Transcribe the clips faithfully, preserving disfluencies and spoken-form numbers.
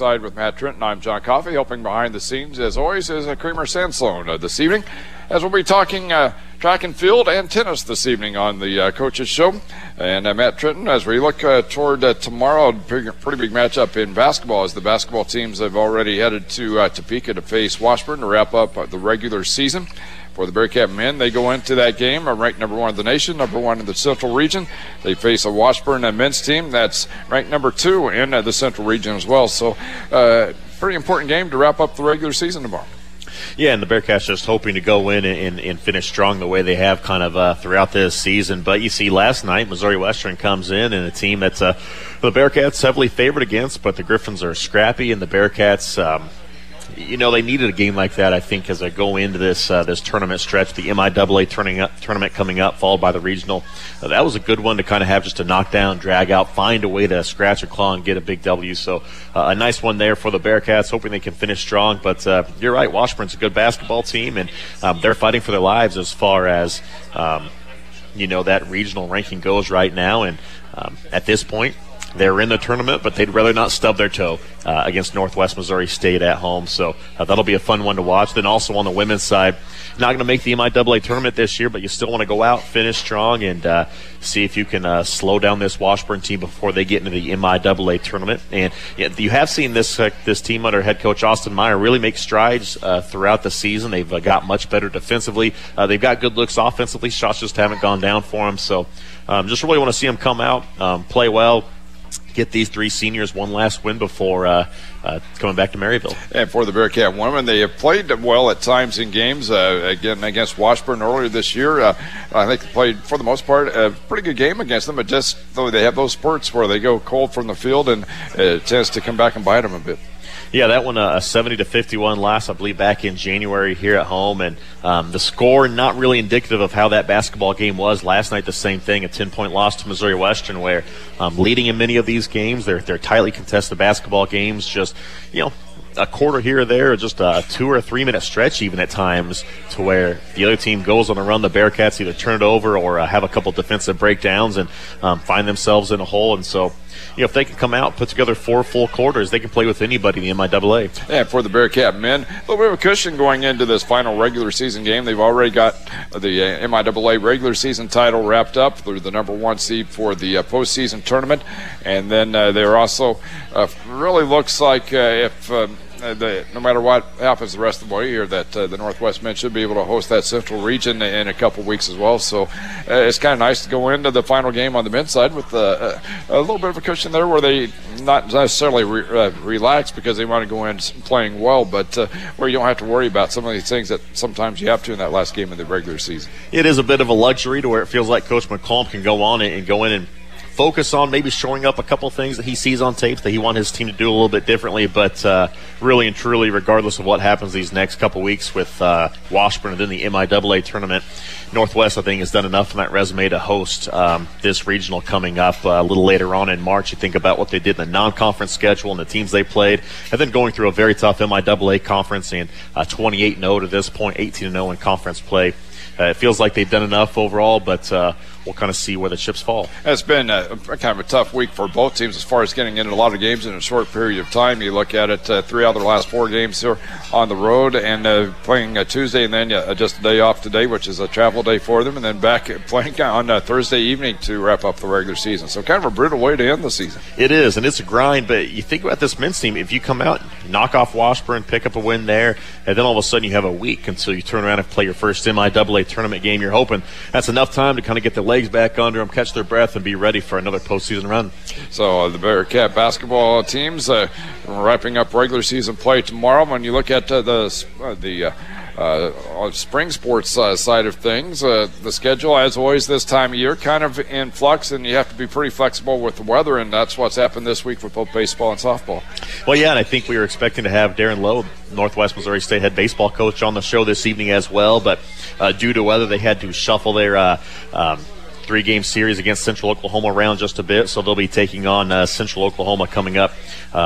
alongside with Matt Trenton. I'm John Coffey. Helping behind the scenes, as always, is uh, Kramer Sandslone uh, this evening, as we'll be talking uh, track and field and tennis this evening on the uh, Coaches Show. And uh, Matt Trenton, as we look uh, toward uh, tomorrow, pretty, pretty big matchup in basketball, as the basketball teams have already headed to uh, Topeka to face Washburn to wrap up uh, the regular season. For the Bearcat men, they go into that game uh, ranked number one in the nation, number one in the Central Region. They face a Washburn uh, men's team that's ranked number two in uh, the Central Region as well. So, uh, pretty important game to wrap up the regular season tomorrow. Yeah, and the Bearcats just hoping to go in and, and, and finish strong the way they have kind of uh, throughout this season. But you see, last night, Missouri Western comes in, and a team that's uh, the Bearcats heavily favored against, but the Griffins are scrappy, and the Bearcats, um, you know, they needed a game like that, I think, as they go into this uh, this tournament stretch, the M I A A turning up, tournament coming up, followed by the regional. Uh, that was a good one to kind of have just to knock down, drag out, find a way to scratch a claw and get a big W. So uh, a nice one there for the Bearcats, hoping they can finish strong. But uh, you're right, Washburn's a good basketball team, and um, they're fighting for their lives as far as, um, you know, that regional ranking goes right now. And um, at this point, they're in the tournament, but they'd rather not stub their toe uh, against Northwest Missouri State at home. So uh, that'll be a fun one to watch. Then also on the women's side, not going to make the M I A A tournament this year, but you still want to go out, finish strong, and uh, see if you can uh, slow down this Washburn team before they get into the M I A A tournament. And yeah, you have seen this uh, this team under head coach Austin Meyer really make strides uh, throughout the season. They've uh, got much better defensively. Uh, they've got good looks offensively. Shots just haven't gone down for them. So um, just really want to see them come out, um, play well, get these three seniors one last win before uh, uh, coming back to Maryville. And for the Bearcat women, they have played well at times in games. Uh, again, against Washburn earlier this year, uh, I think they played, for the most part, a pretty good game against them. But just though they have those spurts where they go cold from the field, and it tends to come back and bite them a bit. Yeah, that one, uh, a seventy to fifty-one loss, I believe, back in January here at home. And um, the score not really indicative of how that basketball game was. Last night, the same thing, a ten-point loss to Missouri Western, where um, leading in many of these games, they're, they're tightly contested basketball games, just, you know, a quarter here or there, or just a two or a three minute stretch even at times, to where the other team goes on a run. The Bearcats either turn it over or uh, have a couple defensive breakdowns and um, find themselves in a hole. And so, you know, if they can come out, put together four full quarters, they can play with anybody in the M I A A. And for the Bearcat men, a little bit of a cushion going into this final regular season game. They've already got the uh, M I A A regular season title wrapped up. They're the number one seed for the uh, postseason tournament. And then uh, they're also, uh, really looks like uh, if um, Uh, the, no matter what happens the rest of the way here, that uh, the Northwest men should be able to host that Central Region in a couple weeks as well. So uh, it's kind of nice to go into the final game on the men's side with uh, a little bit of a cushion there, where they not necessarily re- uh, relax because they want to go in playing well, but uh, where you don't have to worry about some of these things that sometimes you have to in that last game of the regular season. It is a bit of a luxury to where it feels like Coach McCollum can go on and go in and focus on maybe showing up a couple of things that he sees on tape that he wants his team to do a little bit differently. But uh, really and truly, regardless of what happens these next couple of weeks with uh, Washburn and then the M I A A tournament, Northwest, I think, has done enough on that resume to host um, this regional coming up uh, a little later on in March. You think about what they did in the non-conference schedule and the teams they played, and then going through a very tough M I A A conference and uh, twenty-eight and oh to this point, eighteen and oh in conference play. Uh, it feels like they've done enough overall, but uh, we'll kind of see where the chips fall. It's been a, a kind of a tough week for both teams as far as getting into a lot of games in a short period of time. You look at it, uh, three out of the last four games here on the road, and uh, playing uh, Tuesday, and then uh, just a day off today, which is a travel day for them, and then back playing on uh, Thursday evening to wrap up the regular season. So kind of a brutal way to end the season. It is, and it's a grind, but you think about this men's team. If you come out, knock off Washburn, pick up a win there, and then all of a sudden you have a week until you turn around and play your first M I A A tournament game, you're hoping that's enough time to kind of get their legs back under them, catch their breath, and be ready for another postseason run. So uh, the Bearcat basketball teams uh, wrapping up regular season play tomorrow. When you look at uh, the uh, the uh, uh, spring sports uh, side of things, uh, the schedule, as always this time of year, kind of in flux, and you have to be pretty flexible with the weather, and that's what's happened this week with both baseball and softball. Well, yeah, and I think we were expecting to have Darren Lowe, Northwest Missouri State head baseball coach, on the show this evening as well, but uh, due to weather, they had to shuffle their uh, um, three-game series against Central Oklahoma around just a bit, so they'll be taking on uh, Central Oklahoma coming up um,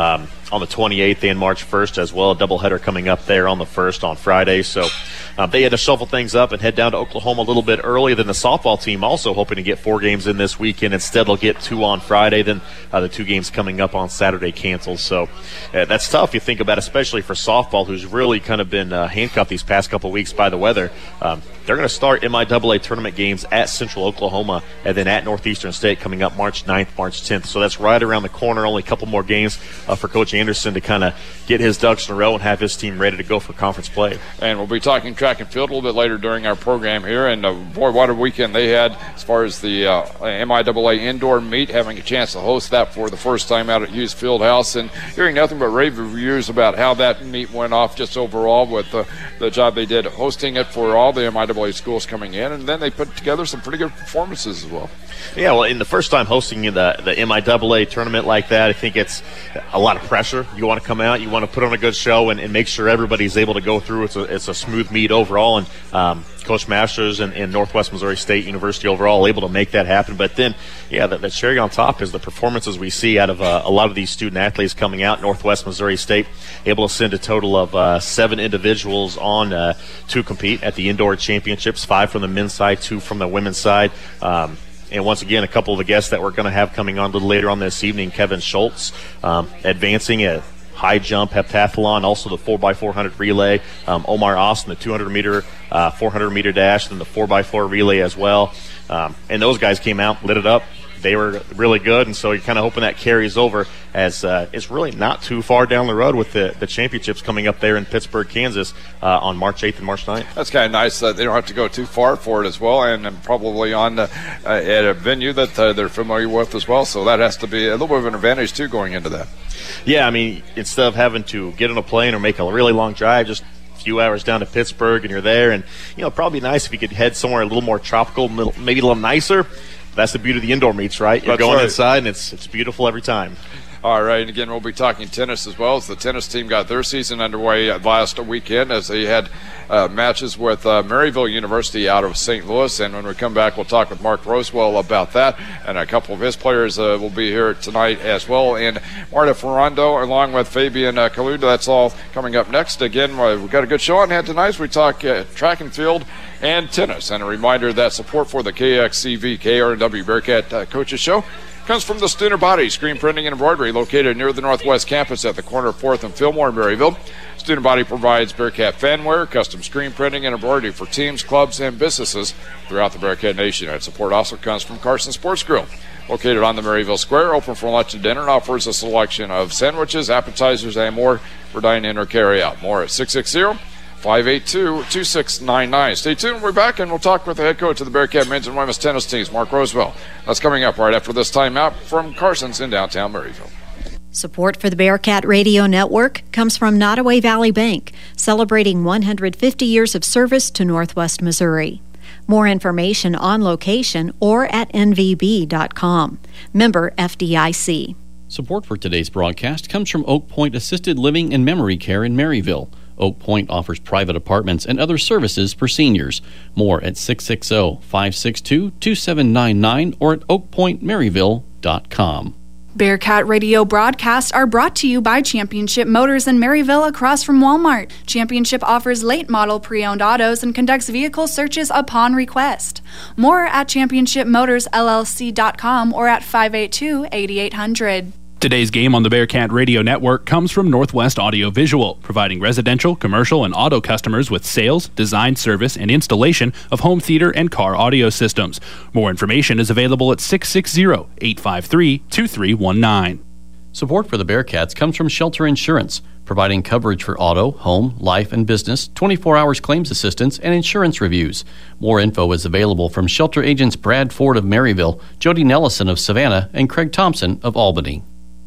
on the twenty-eighth and March first as well. A doubleheader coming up there on the first on Friday. So uh, they had to shuffle things up and head down to Oklahoma a little bit earlier than the softball team, also hoping to get four games in this weekend. Instead, they'll get two on Friday. Then uh, the two games coming up on Saturday canceled. So uh, that's tough, you think about, especially for softball, who's really kind of been uh, handcuffed these past couple of weeks by the weather. Um, they're going to start M I A A tournament games at Central Oklahoma and then at Northeastern State coming up March ninth, March tenth. So that's right around the corner. Only a couple more games uh, for Coach Anderson to kind of get his ducks in a row and have his team ready to go for conference play. And we'll be talking track and field a little bit later during our program here. And uh, boy, what a weekend they had as far as the uh, M I A A indoor meet, having a chance to host that for the first time out at Hughes Fieldhouse, and hearing nothing but rave reviews about how that meet went off just overall with uh, the job they did hosting it for all the M I A A schools coming in. And then they put together some pretty good performances as well. Yeah, well, in the first time hosting the, the M I A A tournament like that, I think it's a lot of pressure. You want to come out, you want to put on a good show and, and make sure everybody's able to go through. It's a, it's a smooth meet overall, and um, Coach Masters and, and Northwest Missouri State University overall able to make that happen. But then, yeah, the, the cherry on top is the performances we see out of uh, a lot of these student athletes coming out. Northwest Missouri State able to send a total of uh, seven individuals on uh, to compete at the indoor championships, five from the men's side, two from the women's side. Um, And once again, a couple of the guests that we're going to have coming on a little later on this evening, Kevin Schultz, um, advancing a high jump heptathlon, also the four by four hundred relay, um, Omar Austin, the two hundred meter, uh, four hundred meter dash, and the four by four relay as well. Um, and those guys came out, lit it up. They were really good, and so you're kind of hoping that carries over as uh, it's really not too far down the road with the, the championships coming up there in Pittsburgh, Kansas uh, on March eighth and March ninth. That's kind of nice that they don't have to go too far for it as well, and, and probably on uh, at a venue that uh, they're familiar with as well, so that has to be a little bit of an advantage too going into that. Yeah, I mean, instead of having to get on a plane or make a really long drive, just few hours down to Pittsburgh and you're there, and you know, probably nice if you could head somewhere a little more tropical, maybe a little nicer. That's the beauty of the indoor meets, right? You're That's going right. inside, and it's it's beautiful every time. All right, and again, we'll be talking tennis as well, as the tennis team got their season underway last weekend as they had uh, matches with uh, Maryville University out of Saint Louis. And when we come back, we'll talk with Mark Rosewell about that, and a couple of his players uh, will be here tonight as well. And Marta Ferrando, along with Fabian uh, Kaluda, that's all coming up next. Again, uh, we've got a good show on hand tonight as we talk uh, track and field and tennis. And a reminder that support for the K X C V K R N W Bearcat uh, Coaches Show comes from the Stuner Body Screen Printing and Embroidery, located near the Northwest Campus at the corner of fourth and Fillmore in Maryville. Stuner Body provides Bearcat fanwear, custom screen printing and embroidery for teams, clubs, and businesses throughout the Bearcat Nation. And support also comes from Carson Sports Grill, located on the Maryville Square, open for lunch and dinner, and offers a selection of sandwiches, appetizers, and more for dine-in or carry-out. More at six six zero, five eight two, two six nine nine. Stay tuned. We're back, and we'll talk with the head coach of the Bearcat men's and women's tennis teams, Mark Rosewell. That's coming up right after this timeout from Carson's in downtown Maryville. Support for the Bearcat Radio Network comes from Nottoway Valley Bank, celebrating one hundred fifty years of service to Northwest Missouri. More information on location or at N V B dot com. Member F D I C. Support for today's broadcast comes from Oak Point Assisted Living and Memory Care in Maryville. Oak Point offers private apartments and other services for seniors. More at six six zero, five six two, two seven nine nine or at oak point maryville dot com. Bearcat Radio broadcasts are brought to you by Championship Motors in Maryville across from Walmart. Championship offers late model pre-owned autos and conducts vehicle searches upon request. More at championship motors L L C dot com or at five eight two, eight eight zero zero. Today's game on the Bearcat Radio Network comes from Northwest Audio Visual, providing residential, commercial, and auto customers with sales, design, service, and installation of home theater and car audio systems. More information is available at six six zero, eight five three, two three one nine. Support for the Bearcats comes from Shelter Insurance, providing coverage for auto, home, life, and business, twenty-four hours claims assistance, and insurance reviews. More info is available from Shelter agents Brad Ford of Maryville, Jody Nellison of Savannah, and Craig Thompson of Albany.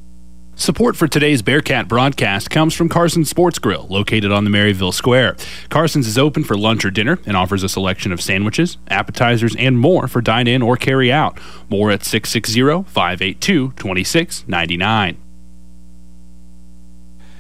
Support for today's Bearcat broadcast comes from Carson's Sports Grill, located on the Maryville Square. Carson's is open for lunch or dinner and offers a selection of sandwiches, appetizers, and more for dine-in or carry-out. More at six six zero, five eight two, two six nine nine.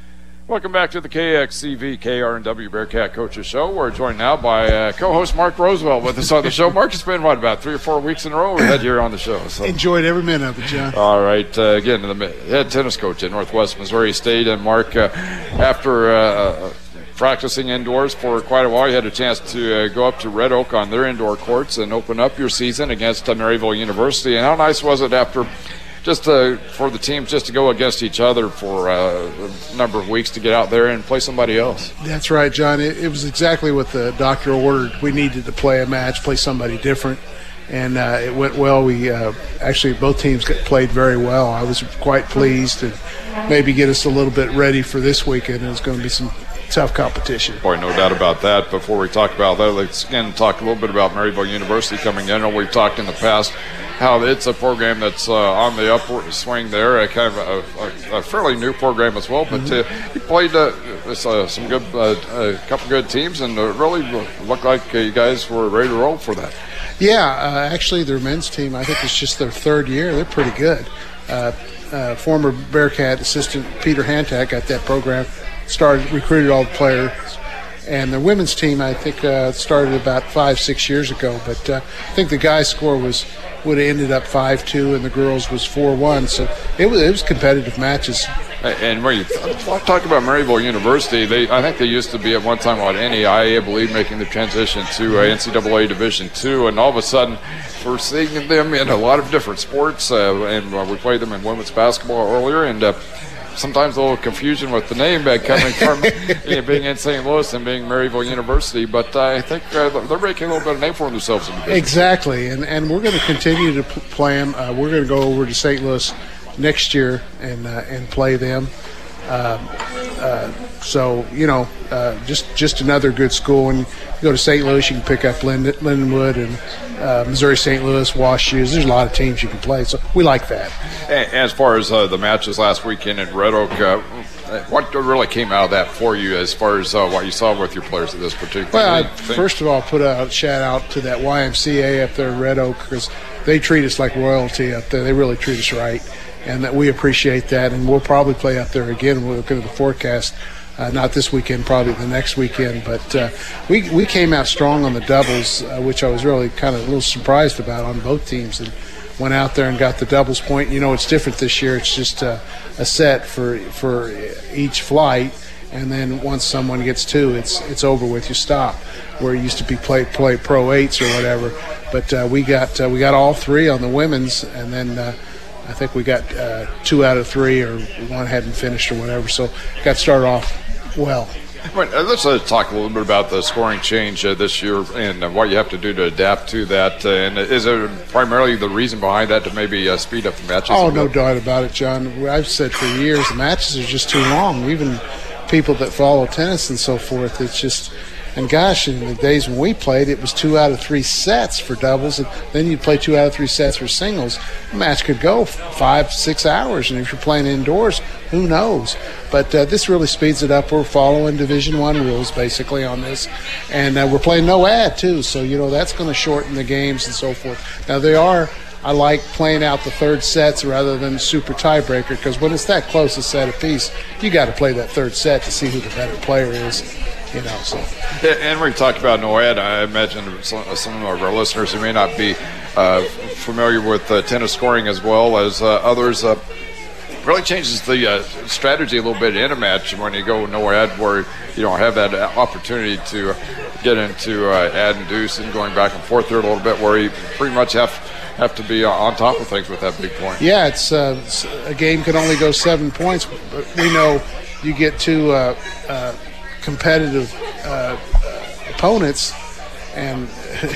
Welcome back to the K X C V K R N W Bearcat Coaches Show. We're joined now by uh, co-host Mark Roosevelt with us on the show. Mark, it's been, what, about three or four weeks in a row we had you on the show. So. Enjoyed every minute of it, John. All right. Uh, again, the head tennis coach at Northwest Missouri State. And, Mark, uh, after uh, practicing indoors for quite a while, you had a chance to uh, go up to Red Oak on their indoor courts and open up your season against uh, Maryville University. And how nice was it after – just uh, for the teams just to go against each other for uh, a number of weeks to get out there and play somebody else? That's right, John. It, it was exactly what the doctor ordered. We needed to play a match, play somebody different, and uh, it went well. We uh, actually both teams played very well. I was quite pleased to maybe get us a little bit ready for this weekend. It's going to be some tough competition. Boy, no doubt about that. Before we talk about that, let's again talk a little bit about Maryville University coming in. I know we've talked in the past how it's a program that's uh, on the upward swing there, a kind of a, a, a fairly new program as well. But uh, you played uh, uh, some good, uh, a couple good teams, and it really looked like uh, you guys were ready to roll for that. Yeah, uh, actually, their men's team, I think it's just their third year. They're pretty good. Uh, uh, former Bearcat assistant Peter Hantak got that program, started, recruited all the players. And the women's team, I think, uh, started about five, six years ago. But uh, I think the guys' score was would have ended up five two, and the girls was four one. So it was it was competitive matches. And when you talk about Maryville University, they I think they used to be at one time on N A I A, I believe, making the transition to uh, N C double A Division two, and all of a sudden we're seeing them in a lot of different sports. Uh, and uh, we played them in women's basketball earlier, and uh, sometimes a little confusion with the name uh, coming from you know, being in Saint Louis and being Maryville University, but uh, I think uh, they're making a little bit of a name for themselves in the business. Exactly, and and we're going to continue to p- play them. Uh, we're going to go over to Saint Louis next year and uh, and play them. Uh, uh, so you know, uh, just just another good school. And you go to Saint Louis, you can pick up Linden, Lindenwood and uh, Missouri Saint Louis, Wash U's. There's a lot of teams you can play, so we like that. And as far as uh, the matches last weekend at Red Oak, uh, what really came out of that for you as far as uh, what you saw with your players at this particular Well, thing? I, first of all, put a shout out to that Y M C A up there at Red Oak, because they treat us like royalty up there. They really treat us right, and that we appreciate that. And we'll probably play up there again. We're looking at the forecast. Uh, not this weekend, probably the next weekend. But uh, we we came out strong on the doubles, uh, which I was really kind of a little surprised about on both teams, and went out there and got the doubles point. You know, it's different this year. It's just uh, a set for for each flight, and then once someone gets two, it's it's over with. You stop. Where it used to be play play pro eights or whatever. But uh, we got uh, we got all three on the women's, and then. Uh, I think we got uh, two out of three, or one hadn't finished or whatever. So got started off well. Right, uh, let's uh, talk a little bit about the scoring change uh, this year and uh, what you have to do to adapt to that. Uh, and is it primarily the reason behind that to maybe uh, speed up the matches? Oh, no doubt about it, John. I've said for years the matches are just too long. Even people that follow tennis and so forth, it's just – and gosh, in the days when we played, it was two out of three sets for doubles, and then you'd play two out of three sets for singles. The match could go five, six hours, and if you're playing indoors, who knows? But uh, this really speeds it up. We're following Division One rules basically on this, and uh, we're playing no ad too, so you know that's going to shorten the games and so forth. Now they are. I like playing out the third sets rather than super tiebreaker, because when it's that close a set apiece, you got to play that third set to see who the better player is. You know, so. And we talked about NOAD. I imagine some, some of our listeners who may not be uh, familiar with uh, tennis scoring as well as uh, others. Uh, really changes the uh, strategy a little bit in a match when you go NOAD, where you don't have that opportunity to get into uh, ad and deuce and going back and forth there a little bit, where you pretty much have have to be on top of things with that big point. Yeah, it's, uh, it's a game can only go seven points, but we know you get two uh, uh, competitive uh, opponents, and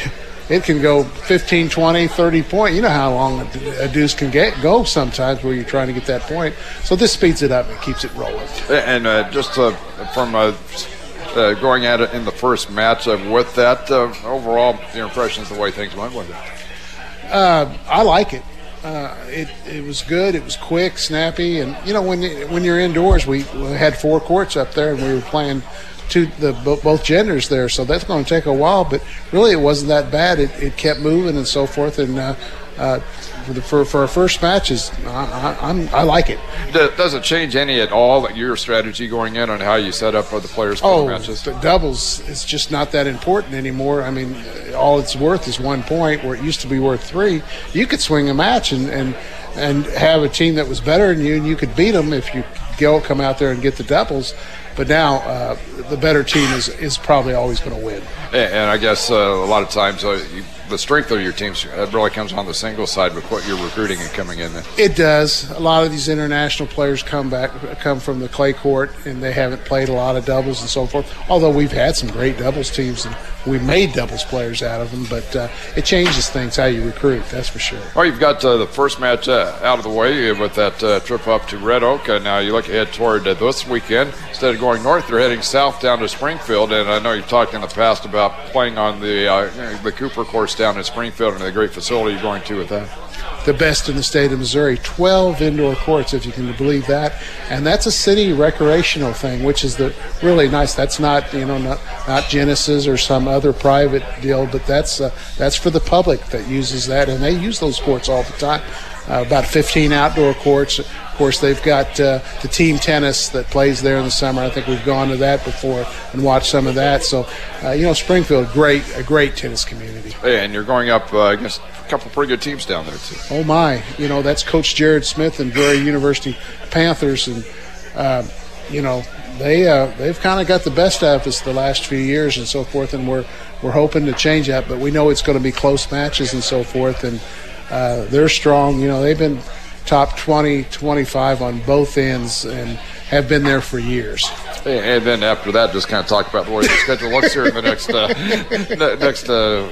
it can go fifteen, twenty, thirty point. You know how long a deuce can get go sometimes where you're trying to get that point. So this speeds it up and keeps it rolling. And uh, just uh, from uh, uh, going at it in the first match uh, with that, uh, overall, your impressions of the way things went with it? Uh, I like it. Uh, it it was good. It was quick, snappy, and you know when when you're indoors, we, we had four courts up there, and we were playing two the both genders there, so that's going to take a while. But really, it wasn't that bad. It it kept moving and so forth, and uh, uh, for, the, for for our first matches, I, I, I'm I like it. Does it change any at all your strategy going in on how you set up for the players for oh, the matches? The doubles is just not that important anymore. I mean, all it's worth is one point where it used to be worth three. You could swing a match and and, and have a team that was better than you, and you could beat them if you go come out there and get the doubles. But now uh, the better team is, is probably always going to win. And, and I guess uh, a lot of times uh, you, the strength of your teams really comes on the single side with what you're recruiting and coming in there. It does. A lot of these international players come back, come from the clay court, and they haven't played a lot of doubles and so forth. Although we've had some great doubles teams, and we made doubles players out of them. But uh, it changes things how you recruit. That's for sure. Well, you've got uh, the first match uh, out of the way with that uh, trip up to Red Oak. Uh, now you look ahead toward uh, this weekend. Instead of going north, they're heading south down to Springfield. And I know you've talked in the past about playing on the uh, the Cooper course down in Springfield, and the great facility you're going to with that. The best in the state of Missouri, twelve indoor courts, if you can believe that. And that's a city recreational thing, which is the really nice. That's not, you know, not, not Genesis or some other private deal, but that's uh, that's for the public that uses that, and they use those courts all the time. Uh, about fifteen outdoor courts. Of course, they've got uh, the team tennis that plays there in the summer. I think we've gone to that before and watched some of that. So, uh, you know, Springfield, great, a great tennis community. Hey, and you're going up uh, against a couple pretty good teams down there, too. Oh, my. You know, that's Coach Jared Smith and Drury University Panthers. And, uh, you know, they, uh, they've kind of got the best out of us the last few years and so forth, and we're, we're hoping to change that. But we know it's going to be close matches and so forth, and uh, they're strong. You know, they've been top twenty, twenty-five on both ends and have been there for years. And then after that, just kind of talk about the way the schedule looks here in the next uh, next uh,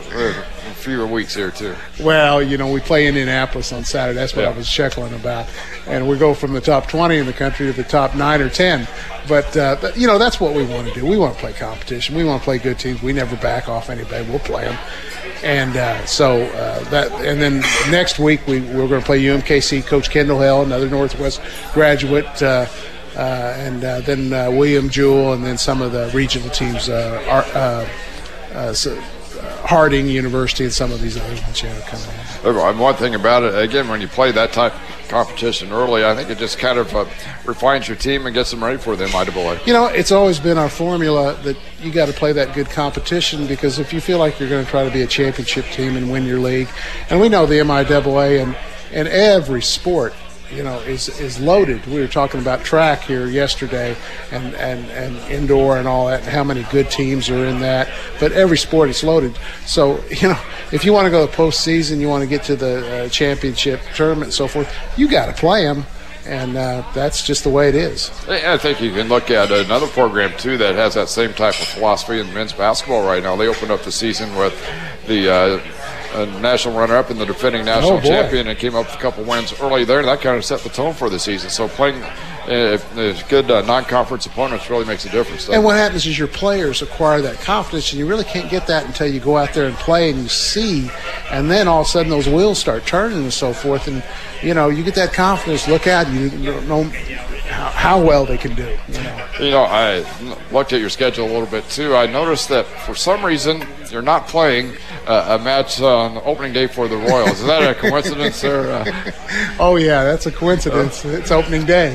few weeks here, too. Well, you know, we play Indianapolis on Saturday. That's what yeah. I was chuckling about. And we go from the top twenty in the country to the top nine or ten. But, uh, you know, that's what we want to do. We want to play competition. We want to play good teams. We never back off anybody. We'll play them. And uh, so uh, that, and then next week we, we're going to play U M K C, Coach Kendall Hill, another Northwest graduate, uh, uh, and uh, then uh, William Jewell, and then some of the regional teams, uh, are, uh, uh, so, uh, Harding University, and some of these others that you have coming in. One thing about it, again, when you play that type of competition early, I think it just kind of uh, refines your team and gets them ready for the M I A A. You know, it's always been our formula that you got to play that good competition, because if you feel like you're going to try to be a championship team and win your league, and we know the M I A A and, and every sport, you know, is is loaded. We were talking about track here yesterday, and, and, and indoor and all that, and how many good teams are in that. But every sport is loaded. So, you know, if you want to go to the postseason, you want to get to the uh, championship tournament and so forth, you got to play them. And uh, that's just the way it is. I think you can look at another program, too, that has that same type of philosophy in men's basketball right now. They opened up the season with the uh, uh, national runner-up and the defending national oh, champion, and came up with a couple wins early there. That kind of set the tone for the season. So playing uh, good uh, non-conference opponents really makes a difference. And what happens is your players acquire that confidence, and you really can't get that until you go out there and play and you see, and then all of a sudden those wheels start turning and so forth, and you know, you get that confidence. Look out, you don't know how, how well they can do. You know. you know, I looked at your schedule a little bit too. I noticed that for some reason you're not playing uh, a match on opening day for the Royals. Is that a coincidence, or? Uh... Oh yeah, that's a coincidence. Uh, it's opening day.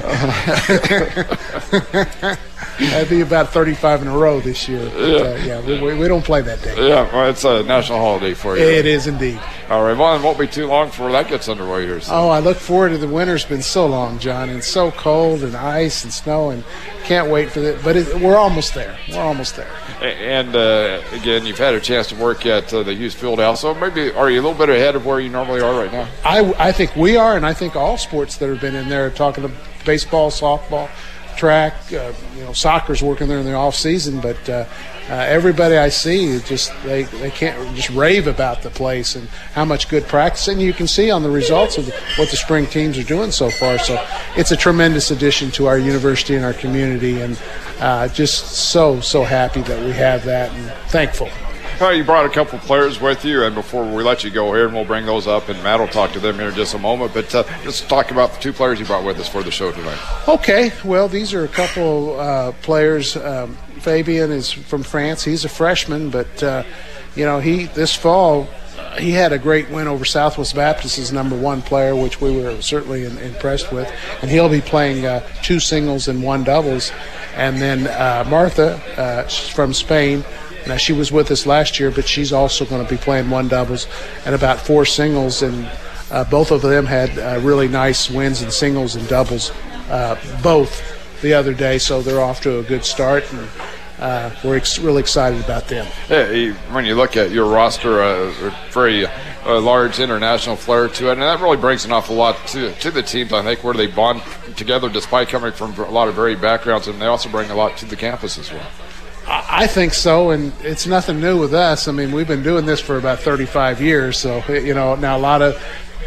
That'd be about thirty-five in a row this year. But, yeah, uh, yeah we, we don't play that day. Yeah, well, it's a national holiday for you. It right? is indeed. All right, well, it won't be too long before that gets underway here. So. Oh, I look forward to the winter's been so long, John, and so cold and ice and snow, and can't wait for it. But it, we're almost there. We're almost there. And, uh, again, you've had a chance to work at uh, the Hughes Fieldhouse, so maybe are you a little bit ahead of where you normally are right now? I, I think we are, and I think all sports that have been in there, talking to baseball, softball, track, uh, you know, soccer's working there in the off season, but uh, uh, everybody I see just they, they can't just rave about the place and how much good practice, and you can see on the results of the, what the spring teams are doing so far. So it's a tremendous addition to our university and our community, and uh, just so so happy that we have that and thankful. Well, you brought a couple players with you, and before we let you go here, and we'll bring those up, and Matt will talk to them here in just a moment, but uh, just talk about the two players you brought with us for the show tonight. Okay, well, these are a couple uh, players. Um, Fabian is from France. He's a freshman, but, uh, you know, he this fall he had a great win over Southwest Baptist as number one player, which we were certainly in, impressed with. And he'll be playing uh, two singles and one doubles. And then uh, Martha, uh, she's from Spain. Now, she was with us last year, but she's also going to be playing one doubles and about four singles. And uh, both of them had uh, really nice wins in singles and doubles, uh, both the other day. So they're off to a good start. And Uh, we're ex- really excited about them. Yeah, when you look at your roster, uh, a very uh, large international flair to it, and that really brings an awful lot to to the teams, I think, where they bond together despite coming from a lot of varied backgrounds, and they also bring a lot to the campus as well. I think so, and it's nothing new with us. I mean, we've been doing this for about thirty-five years, so, you know, now a lot of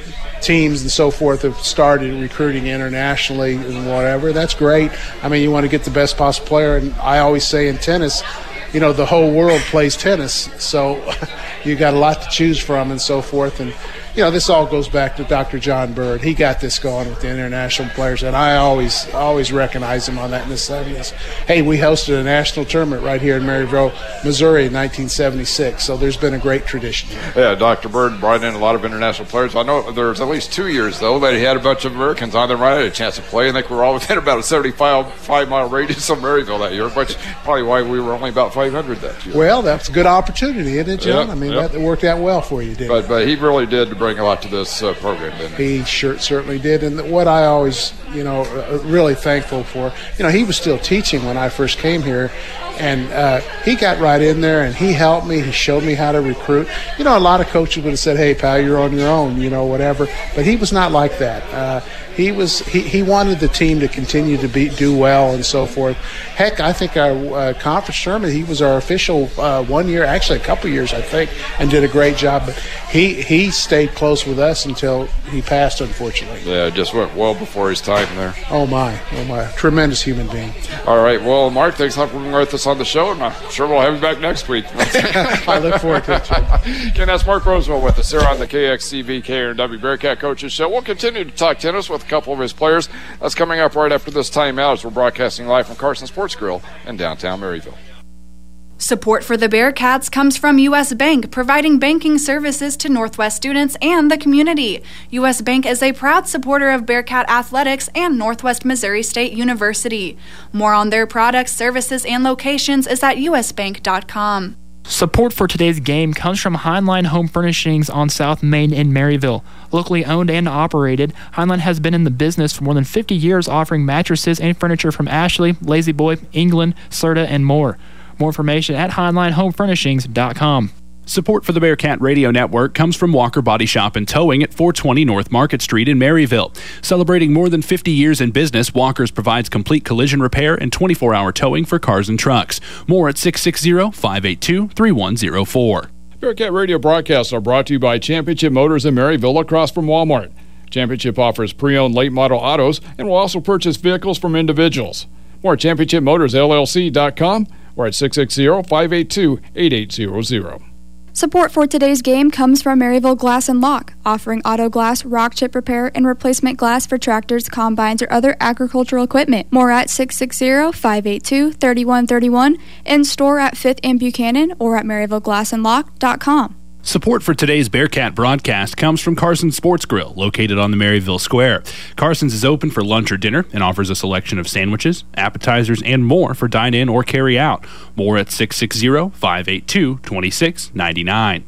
teams and so forth have started recruiting internationally and whatever. That's great. I mean, you want to get the best possible player, and I always say in tennis, you know, the whole world plays tennis, so you got a lot to choose from and so forth. And you know, this all goes back to Doctor John Bird. He got this going with the international players, and I always always recognize him on that in the seventies. Hey, we hosted a national tournament right here in Maryville, Missouri in nineteen seventy-six, so there's been a great tradition. Yeah, Doctor Bird brought in a lot of international players. I know there's at least two years, though, that he had a bunch of Americans on there right had a chance to play. I think we were all within about a seventy-five mile radius of Maryville that year, which is probably why we were only about five hundred that year. Well, that's a good opportunity, isn't it, John? Yeah, I mean, yeah. that worked out well for you, didn't but, it? But he really did bring a lot to this uh, program, didn't he? He sure, certainly did. And what I always, you know, uh, really thankful for, you know, he was still teaching when I first came here, and uh, he got right in there and he helped me. He showed me how to recruit. You know, a lot of coaches would have said, hey, pal, you're on your own, you know, whatever. But he was not like that. Uh, he was he, he wanted the team to continue to be do well and so forth. Heck, I think our uh, conference tournament, he was our official uh, one year, actually a couple years, I think, and did a great job. But he, he stayed close with us until he passed, unfortunately. Yeah, it just went well before his time there. Oh, my. Oh, my. Tremendous human being. All right. Well, Mark, thanks a lot for being with us on the show, and I'm sure we'll have you back next week. I look forward to it, too. Again, that's Mark Rosewell with us here on the K X C V K R W Bearcat Coaches Show. We'll continue to talk tennis with a couple of his players. That's coming up right after this timeout as we're broadcasting live from Carson Sports Grill in downtown Maryville. Support for the Bearcats comes from U S. Bank, providing banking services to Northwest students and the community. U S. Bank is a proud supporter of Bearcat athletics and Northwest Missouri State University. More on their products, services, and locations is at u s bank dot com. Support for today's game comes from Heinlein Home Furnishings on South Main in Maryville. Locally owned and operated, Heinlein has been in the business for more than fifty years, offering mattresses and furniture from Ashley, Lazy Boy, England, Serta, and more. More information at heinlein home furnishings dot com. Support for the Bearcat Radio Network comes from Walker Body Shop and Towing at four twenty North Market Street in Maryville. Celebrating more than fifty years in business, Walker's provides complete collision repair and twenty-four hour towing for cars and trucks. More at six six zero, five eight two, three one zero four. Bearcat Radio broadcasts are brought to you by Championship Motors in Maryville across from Walmart. Championship offers pre-owned late model autos and will also purchase vehicles from individuals. More at championship motors l l c dot com or at six six zero, five eight two, eight eight zero zero. Support for today's game comes from Maryville Glass and Lock, offering auto glass, rock chip repair, and replacement glass for tractors, combines, or other agricultural equipment. More at six six zero, five eight two, three one three one, in store at fifth and Buchanan or at maryville glass and lock dot com. Support for today's Bearcat broadcast comes from Carson Sports Grill, located on the Maryville Square. Carson's is open for lunch or dinner and offers a selection of sandwiches, appetizers, and more for dine-in or carry-out. More at six six zero, five eight two, two six nine nine.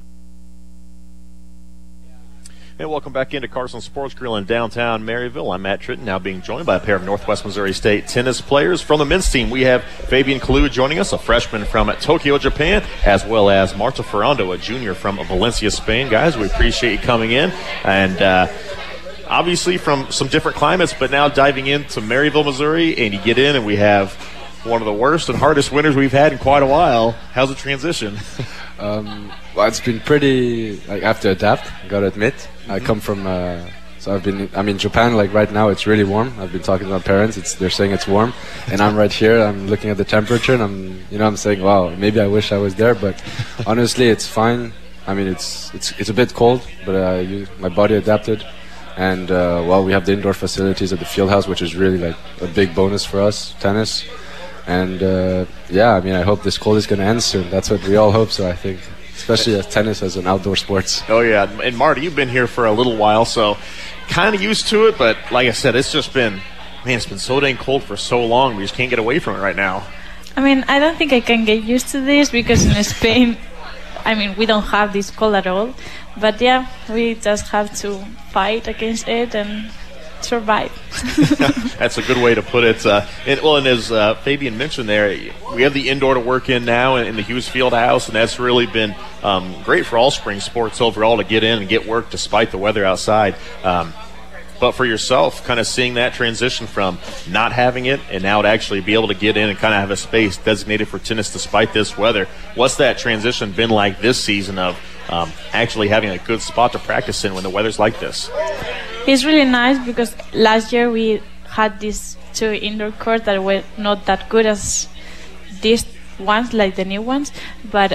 And welcome back into Carson Sports Grill in downtown Maryville. I'm Matt Tritton, now being joined by a pair of Northwest Missouri State tennis players. From the men's team, we have Fabian Kalu joining us, a freshman from Tokyo, Japan, as well as Marta Ferrando, a junior from Valencia, Spain. Guys, we appreciate you coming in. And uh, obviously from some different climates, but now diving into Maryville, Missouri, and you get in and we have one of the worst and hardest winters we've had in quite a while. How's the transition? Um, well, it's been pretty, like, I have to adapt, gotta admit. Mm-hmm. I come from, uh, so I've been, I mean, Japan, like, right now it's really warm. I've been talking to my parents, it's, they're saying it's warm. And I'm right here, I'm looking at the temperature, and I'm, you know, I'm saying, wow, maybe I wish I was there, but honestly, it's fine. I mean, it's, it's, it's a bit cold, but uh, you, my body adapted. And, uh, well, we have the indoor facilities at the field house, which is really, like, a big bonus for us, tennis. And, uh, yeah, I mean, I hope this cold is going to end soon. That's what we all hope, so I think. especially as tennis as an outdoor sports. Oh, yeah. And Marty, you've been here for a little while, so kind of used to it, but like I said, it's just been, man, it's been so dang cold for so long. We just can't get away from it right now. I mean, I don't think I can get used to this because in Spain, I mean, we don't have this cold at all. But yeah, we just have to fight against it and survive. That's a good way to put it. Uh, and, well, and as uh, Fabian mentioned there, we have the indoor to work in now in, in the Hughes Field House, and that's really been um, great for all spring sports overall to get in and get work despite the weather outside. Um, but for yourself, kind of seeing that transition from not having it and now to actually be able to get in and kind of have a space designated for tennis despite this weather, what's that transition been like this season of um, actually having a good spot to practice in when the weather's like this? It's really nice because last year we had these two indoor courts that were not that good as these ones, like the new ones, but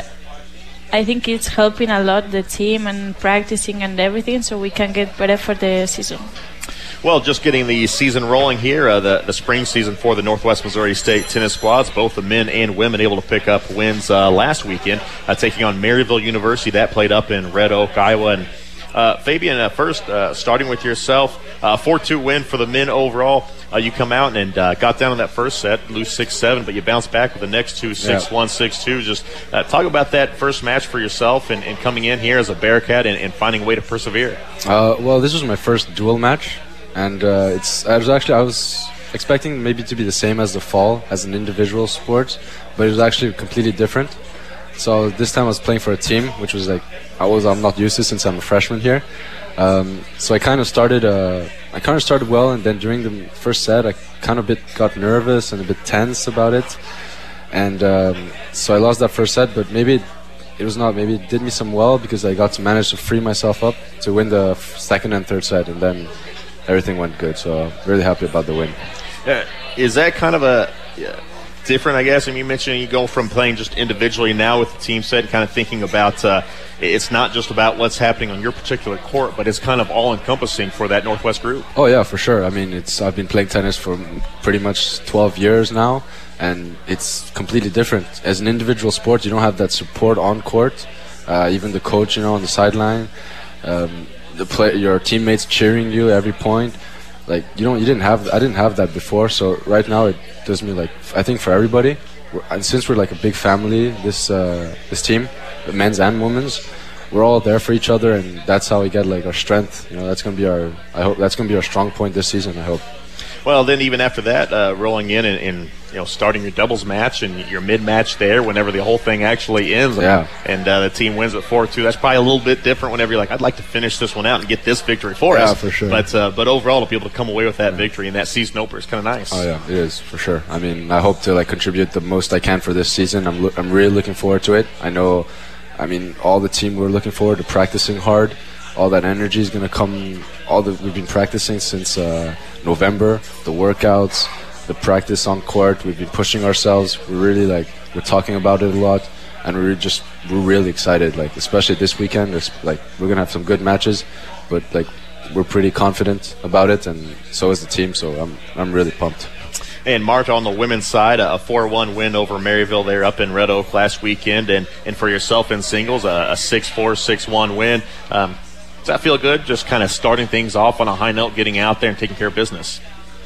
I think it's helping a lot the team and practicing and everything so we can get better for the season. Well, just getting the season rolling here, uh, the, the spring season for the Northwest Missouri State tennis squads, both the men and women able to pick up wins uh, last weekend, uh, taking on Maryville University. That played up in Red Oak, Iowa. And uh, Fabian, uh, first, uh, starting with yourself, uh, four two win for the men overall. Uh, you come out and uh, got down in that first set, lose six seven, but you bounce back with the next two, six one, six two. Just uh, talk about that first match for yourself and, and coming in here as a Bearcat and, and finding a way to persevere. Uh, well, this was my first dual match. And uh, it's I was actually I was expecting maybe to be the same as the fall as an individual sport, but it was actually completely different. So this time I was playing for a team, which was like I was I'm not used to since I'm a freshman here. Um, so I kind of started uh, I kind of started well, and then during the first set I kind of bit got nervous and a bit tense about it, and um, so I lost that first set. But maybe it, it was not maybe it did me some well because I got to manage to free myself up to win the f- second and third set, and then everything went good, so really happy about the win. Uh, is that kind of a yeah, different, I guess? I mean, you mentioned you go from playing just individually now with the team set, kind of thinking about uh, it's not just about what's happening on your particular court, but it's kind of all-encompassing for that Northwest group. Oh, yeah, for sure. I mean, it's I've been playing tennis for pretty much twelve years now, and it's completely different. As an individual sport, you don't have that support on court, uh, even the coach, you know, on the sideline. Um, The play, your teammates cheering you every point, like you don't, you didn't have. I didn't have that before. So right now it does me like I think for everybody, we're, and since we're like a big family, this uh, this team, the men's and women's, we're all there for each other, and that's how we get like our strength. You know, that's gonna be our. I hope that's gonna be our strong point this season. I hope. Well, then even after that, uh, rolling in and, and you know starting your doubles match and your mid match there, whenever the whole thing actually ends, yeah. and uh, the team wins at four two. That's probably a little bit different. Whenever you're like, I'd like to finish this one out and get this victory for yeah, us. Yeah, for sure. But uh, but overall, to be able to come away with that yeah. victory and that season opener is kind of nice. Oh yeah, it is for sure. I mean, I hope to like contribute the most I can for this season. I'm lo- I'm really looking forward to it. I know, I mean, all the team we're looking forward to practicing hard. All that energy is gonna come. All that we've been practicing since uh, November, the workouts, the practice on court. We've been pushing ourselves. We're really like we're talking about it a lot, and we're just we're really excited. Like especially this weekend, there's like we're gonna have some good matches, but like we're pretty confident about it, and so is the team. So I'm I'm really pumped. And Marta, on the women's side, a four one win over Maryville there up in Red Oak last weekend, and and for yourself in singles, a six four, six one win. Um, Does that feel good, just kind of starting things off on a high note, getting out there and taking care of business?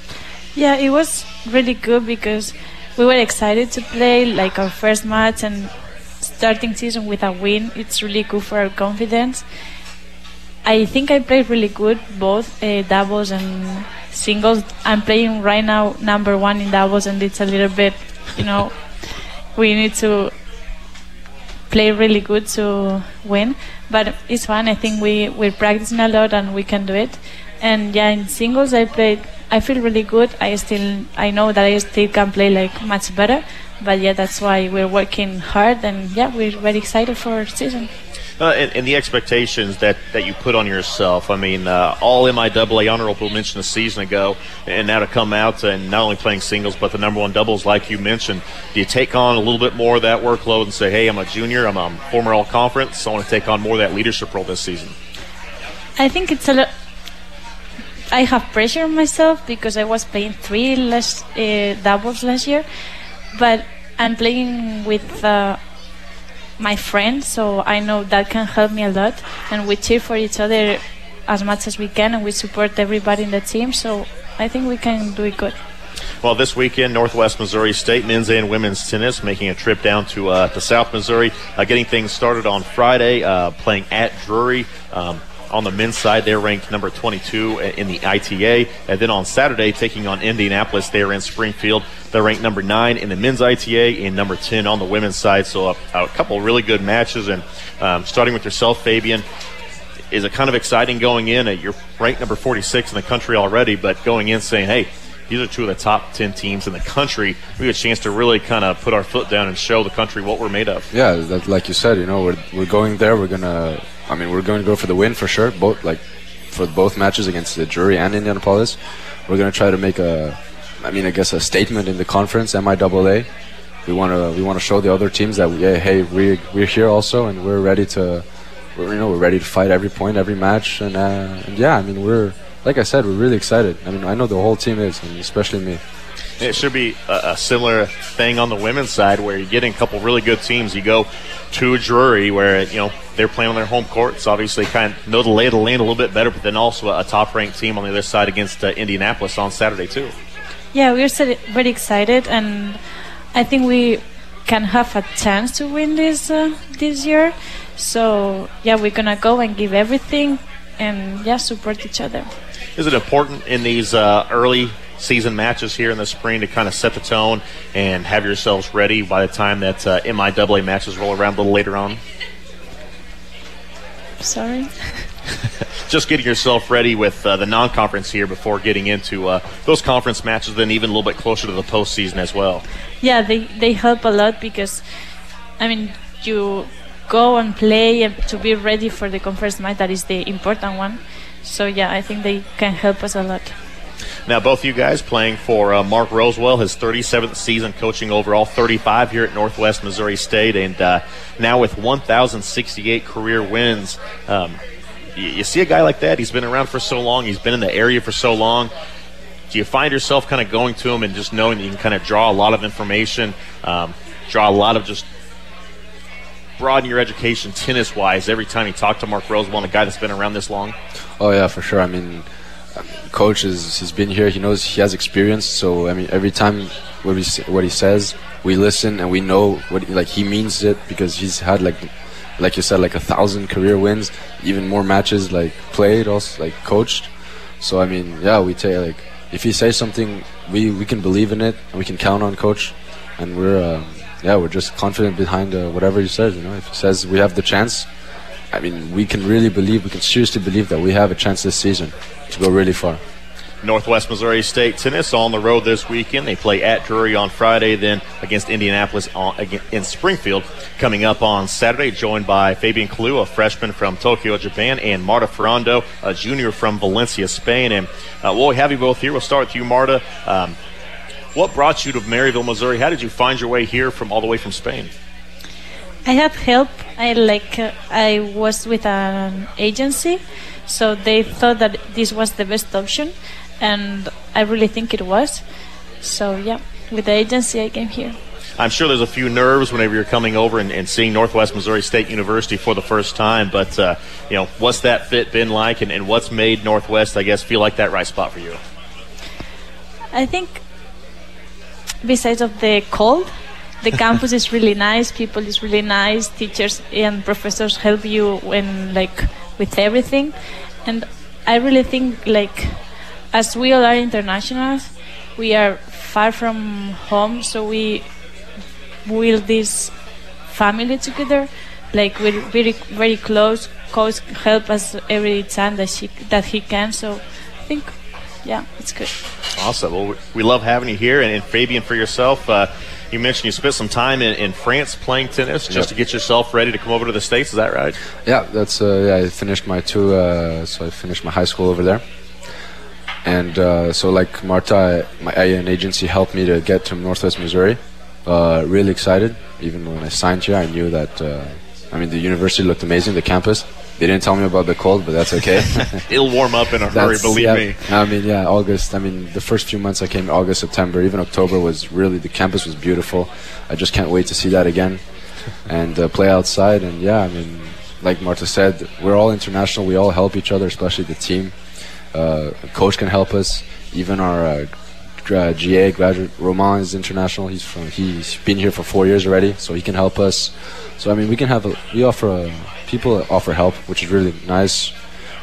Yeah, it was really good because we were excited to play like our first match, and starting season with a win, it's really good for our confidence. I think I played really good, both uh, doubles and singles. I'm playing right now number one in doubles, and it's a little bit, you know, we need to play really good to win, but it's fun. I think we, we're practicing a lot and we can do it. And yeah, in singles I played, I feel really good. I still, I know that I still can play like much better, but yeah, that's why we're working hard, and yeah, we're very excited for our season. Uh, and, and the expectations that, that you put on yourself. I mean, uh, all M I A A honorable mention a season ago, and now to come out and not only playing singles, but the number one doubles, like you mentioned. Do you take on a little bit more of that workload and say, hey, I'm a junior, I'm a former all-conference, so I want to take on more of that leadership role this season? I think it's a lot. I have pressure on myself because I was playing three less uh, doubles last year, but I'm playing with uh, my friend, so I know that can help me a lot. And we cheer for each other as much as we can, and we support everybody in the team. So I think we can do it good. Well, this weekend, Northwest Missouri State men's and women's tennis making a trip down to uh, to South Missouri, uh, getting things started on Friday, uh, playing at Drury. Um, on the men's side, they're ranked number twenty-two in the I T A. And then on Saturday, taking on Indianapolis, they're in Springfield. They're ranked number nine in the men's I T A and number ten on the women's side. So a, a couple of really good matches. And um, starting with yourself, Fabian, is it kind of exciting going in? Uh, you're ranked number forty-six in the country already, but going in saying, hey, these are two of the top ten teams in the country. We have a chance to really kind of put our foot down and show the country what we're made of. Yeah, that, like you said, you know, we're we're going there. We're gonna, I mean, we're going to go for the win for sure. Both like for both matches against the Drury and Indianapolis. We're gonna try to make a, I mean, I guess a statement in the conference, M I A A. We want to we want to show the other teams that yeah, hey, we we're here also, and we're ready to, we're, you know, we're ready to fight every point, every match, and, uh, and yeah, I mean, we're. Like I said, we're really excited. I mean, I know the whole team is, and especially me. It should be a, a similar thing on the women's side where you're getting a couple really good teams. You go to Drury where, you know, they're playing on their home courts. Obviously kind of know the lay of the land a little bit better, but then also a, a top-ranked team on the other side against uh, Indianapolis on Saturday too. Yeah, we're very excited, and I think we can have a chance to win this uh, this year. So, yeah, we're going to go and give everything and, yeah, support each other. Is it important in these uh, early season matches here in the spring to kind of set the tone and have yourselves ready by the time that uh, M I A A matches roll around a little later on? Sorry? Just getting yourself ready with uh, the non-conference here before getting into uh, those conference matches, then even a little bit closer to the postseason as well. Yeah, they, they help a lot because, I mean, you go and play and to be ready for the conference match. That is the important one. So, yeah, I think they can help us a lot. Now, both you guys playing for uh, Mark Rosewell, his thirty-seventh season coaching overall, thirty-five here at Northwest Missouri State, and uh, now with one thousand sixty-eight career wins. Um, you, you see a guy like that, he's been around for so long, he's been in the area for so long. Do you find yourself kind of going to him and just knowing that you can kind of draw a lot of information, um, draw a lot of just broaden your education tennis-wise every time you talk to Mark Rosewell, a guy that's been around this long? Oh, yeah, for sure. I mean, coach is, he's been here. He knows he has experience. So, I mean, every time what he, what he says, we listen and we know what like he means it because he's had, like like you said, like a thousand career wins, even more matches, like, played, also, like, coached. So, I mean, yeah, we take, like, if he says something, we, we can believe in it and we can count on coach. And we're... Uh, Yeah, we're just confident behind uh, whatever he says. You know, if he says we have the chance, I mean, we can really believe, we can seriously believe that we have a chance this season to go really far. Northwest Missouri State tennis on the road this weekend. They play at Drury on Friday, then against Indianapolis on, again, in Springfield coming up on Saturday, joined by Fabian Kalu, a freshman from Tokyo, Japan, and Marta Ferrando, a junior from Valencia, Spain. And uh, we'll have you both here. We'll start with you, Marta. Um, What brought you to Maryville, Missouri? How did you find your way here from all the way from Spain? I had help. I like uh, I was with an agency, so they thought that this was the best option, and I really think it was. So yeah, with the agency, I came here. I'm sure there's a few nerves whenever you're coming over and, and seeing Northwest Missouri State University for the first time, but uh, you know, what's that fit been like, and, and what's made Northwest, I guess, feel like that right spot for you? I think, besides of the cold, the campus is really nice, people is really nice, teachers and professors help you when like with everything, and I really think like as we all are internationals, we are far from home, so we build this family together. Like we're very very close. Coach help us every time that she that he can. So I think, yeah, it's good. Awesome. Well, we love having you here. And, and Fabian, for yourself, uh, you mentioned you spent some time in, in France playing tennis just yep. to get yourself ready to come over to the States. Is that right? Yeah, that's. Uh, yeah, I finished my two. Uh, so I finished my high school over there. And uh, so, like Marta, my an agency helped me to get to Northwest Missouri. Uh, really excited. Even when I signed here, I knew that. Uh, I mean, the university looked amazing. The campus. They didn't tell me about the cold, but that's okay. It'll warm up in a hurry, believe yeah, me. I mean, yeah, August. I mean, the first few months I came, August, September, even October was really, the campus was beautiful. I just can't wait to see that again. and uh, play outside. And yeah, I mean, like Marta said, we're all international. We all help each other, especially the team. Uh, coach can help us. Even our uh, Uh, G A graduate Roman is international. He's from he's been here for four years already, so he can help us. So I mean, we can have a, we offer a, people offer help, which is really nice,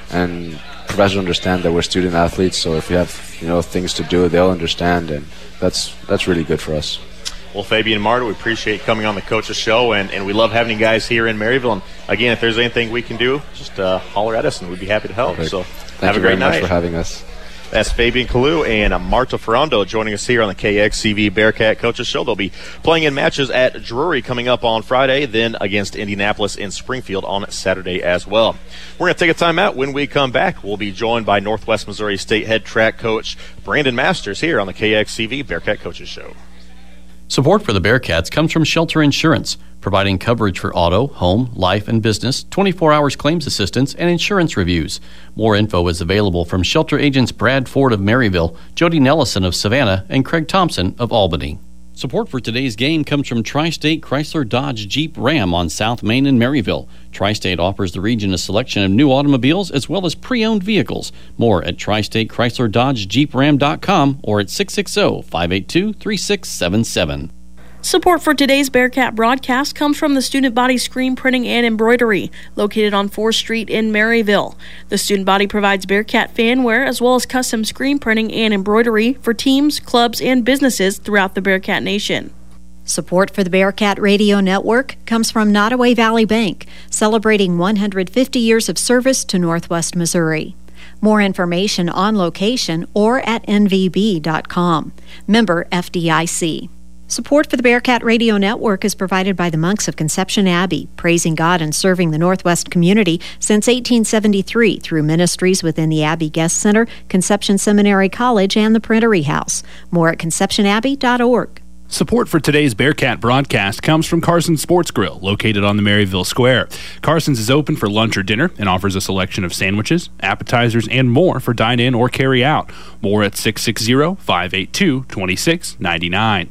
and professors understand that we're student athletes. So if we have you know things to do, they'll understand, and that's that's really good for us. Well, Fabian and Marta, we appreciate coming on the Coach's Show, and, and we love having you guys here in Maryville. And again, if there's anything we can do, just uh, holler at us, and we'd be happy to help. Perfect. So Thank have you a great very night much for having us. That's Fabian Kalu and Marta Ferrando joining us here on the K X C V Bearcat Coaches Show. They'll be playing in matches at Drury coming up on Friday, then against Indianapolis and Springfield on Saturday as well. We're going to take a time out. When we come back, we'll be joined by Northwest Missouri State head track coach Brandon Masters here on the K X C V Bearcat Coaches Show. Support for the Bearcats comes from Shelter Insurance, providing coverage for auto, home, life, and business, twenty-four hours claims assistance, and insurance reviews. More info is available from Shelter agents Brad Ford of Maryville, Jody Nellison of Savannah, and Craig Thompson of Albany. Support for today's game comes from Tri-State Chrysler Dodge Jeep Ram on South Main in Maryville. Tri-State offers the region a selection of new automobiles as well as pre-owned vehicles. More at tri state chrysler dodge jeep ram dot com or at six six zero, five eight two, three six seven seven. Support for today's Bearcat broadcast comes from the Student Body Screen Printing and Embroidery, located on fourth Street in Maryville. The Student Body provides Bearcat fanwear as well as custom screen printing and embroidery for teams, clubs, and businesses throughout the Bearcat Nation. Support for the Bearcat Radio Network comes from Nottoway Valley Bank, celebrating one hundred fifty years of service to Northwest Missouri. More information on location or at N V B dot com. Member F D I C. Support for the Bearcat Radio Network is provided by the Monks of Conception Abbey, praising God and serving the Northwest community since eighteen seventy-three through ministries within the Abbey Guest Center, Conception Seminary College, and the Printery House. More at conception abbey dot org. Support for today's Bearcat broadcast comes from Carson's Sports Grill, located on the Maryville Square. Carson's is open for lunch or dinner and offers a selection of sandwiches, appetizers, and more for dine-in or carry-out. More at six six zero, five eight two, two six nine nine.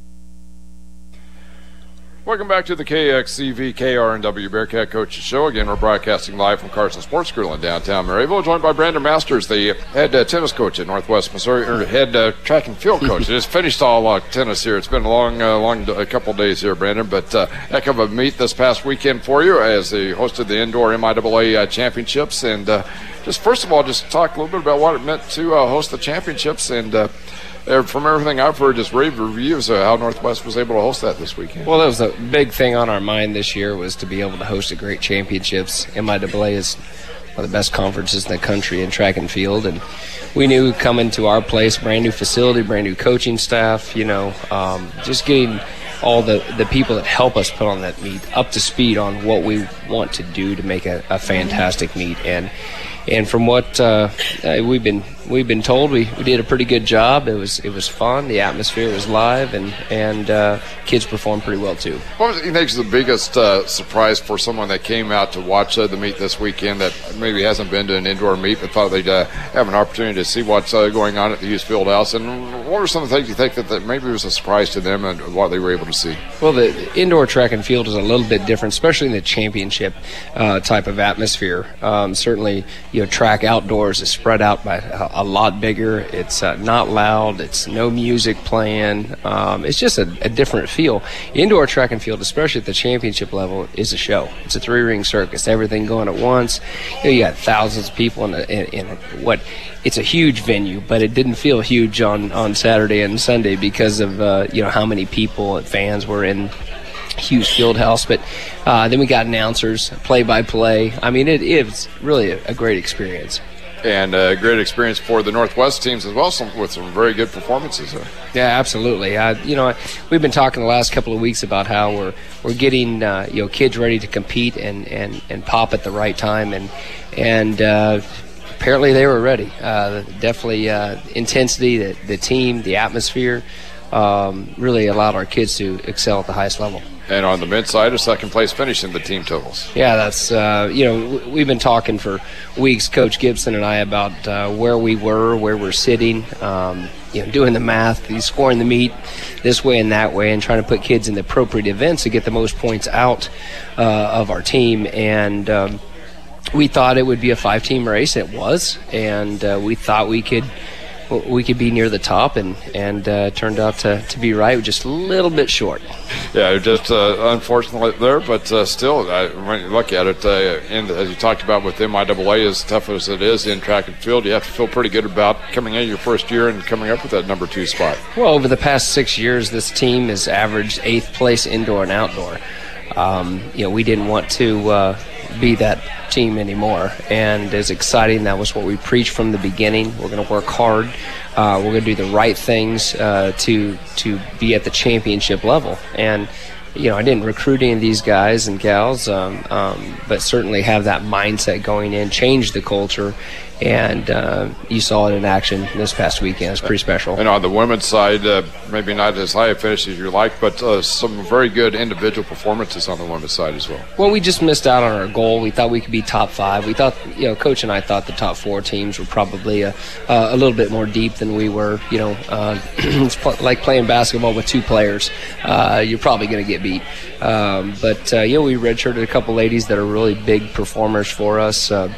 Welcome back to the K X C V K R N W Bearcat Coaches Show. Again, we're broadcasting live from Carson Sports Grill in downtown Maryville, joined by Brandon Masters, the head uh, tennis coach at Northwest Missouri, or head uh, track and field coach. Just finished all uh, tennis here. It's been a long, uh, long a couple of days here, Brandon, but uh, heck of a meet this past weekend for you as they hosted the indoor M I A A uh, championships. And uh, just first of all, just talk a little bit about what it meant to uh, host the championships and. Uh, From everything I've heard, just rave reviews of how Northwest was able to host that this weekend. Well, that was a big thing on our mind this year, was to be able to host a great championships. M I A A is one of the best conferences in the country in track and field, and we knew coming to our place, brand new facility, brand new coaching staff, you know, um, just getting all the, the people that help us put on that meet up to speed on what we want to do to make a, a fantastic meet. And And from what uh, we've been we've been told, we, we did a pretty good job. It was it was fun. The atmosphere was live, and and uh, kids performed pretty well too. What was you think is the biggest uh, surprise for someone that came out to watch uh, the meet this weekend that maybe hasn't been to an indoor meet but thought they'd uh, have an opportunity to see what's uh, going on at the Hughes Fieldhouse? And what were some of the things you think that, that maybe was a surprise to them and what they were able to see? Well, the indoor track and field is a little bit different, especially in the championship uh, type of atmosphere. Um, certainly, you know, track outdoors is spread out by a, a lot bigger. It's uh, not loud. It's no music playing. Um, it's just a, a different feel. Indoor track and field, especially at the championship level, is a show. It's a three-ring circus. Everything going at once. You know, you got thousands of people in, a, in, in a, what. It's a huge venue, but it didn't feel huge on, on Saturday and Sunday because of uh, you know how many people and fans were in Hughes Fieldhouse. But uh, then we got announcers, play-by-play. I mean, it, it was really a, a great experience. And a great experience for the Northwest teams as well, some, with some very good performances there. Yeah, absolutely. Uh, you know, we've been talking the last couple of weeks about how we're we're getting uh, you know kids ready to compete and, and, and pop at the right time, and and uh, apparently they were ready. Uh, definitely uh, intensity, the, the team, the atmosphere um, really allowed our kids to excel at the highest level. And on the men's side, a second place finish in the team totals. Yeah, that's, uh, you know, we've been talking for weeks, Coach Gibson and I, about uh, where we were, where we're sitting, um, you know, doing the math, scoring the meet this way and that way, and trying to put kids in the appropriate events to get the most points out uh, of our team. And um, we thought it would be a five-team race. It was, and uh, we thought we could we could be near the top, and and uh, turned out to, to be right, just a little bit short. Yeah, just uh, unfortunately there, but uh, still, uh, when you look at it, uh, and as you talked about with M I A A, as tough as it is in track and field, you have to feel pretty good about coming in your first year and coming up with that number two spot. Well, over the past six years, this team has averaged eighth place indoor and outdoor. Um, you know, we didn't want to uh, be that team anymore, and as exciting, that was what we preached from the beginning. We're going to work hard. Uh, we're going to do the right things uh, to to be at the championship level. And you know, I didn't recruit any of these guys and gals, um, um, but certainly have that mindset going in, change the culture, and uh, you saw it in action this past weekend. It's pretty special. And on the women's side, uh, maybe not as high a finish as you like, but uh, some very good individual performances on the women's side as well. Well, we just missed out on our goal. We thought we could be top five. We thought, you know, Coach and I thought the top four teams were probably a, uh, a little bit more deep than we were. You know, uh, it's pl- like playing basketball with two players. Uh, you're probably going to get beat. Um, but, uh, you know, we redshirted a couple ladies that are really big performers for us. Uh,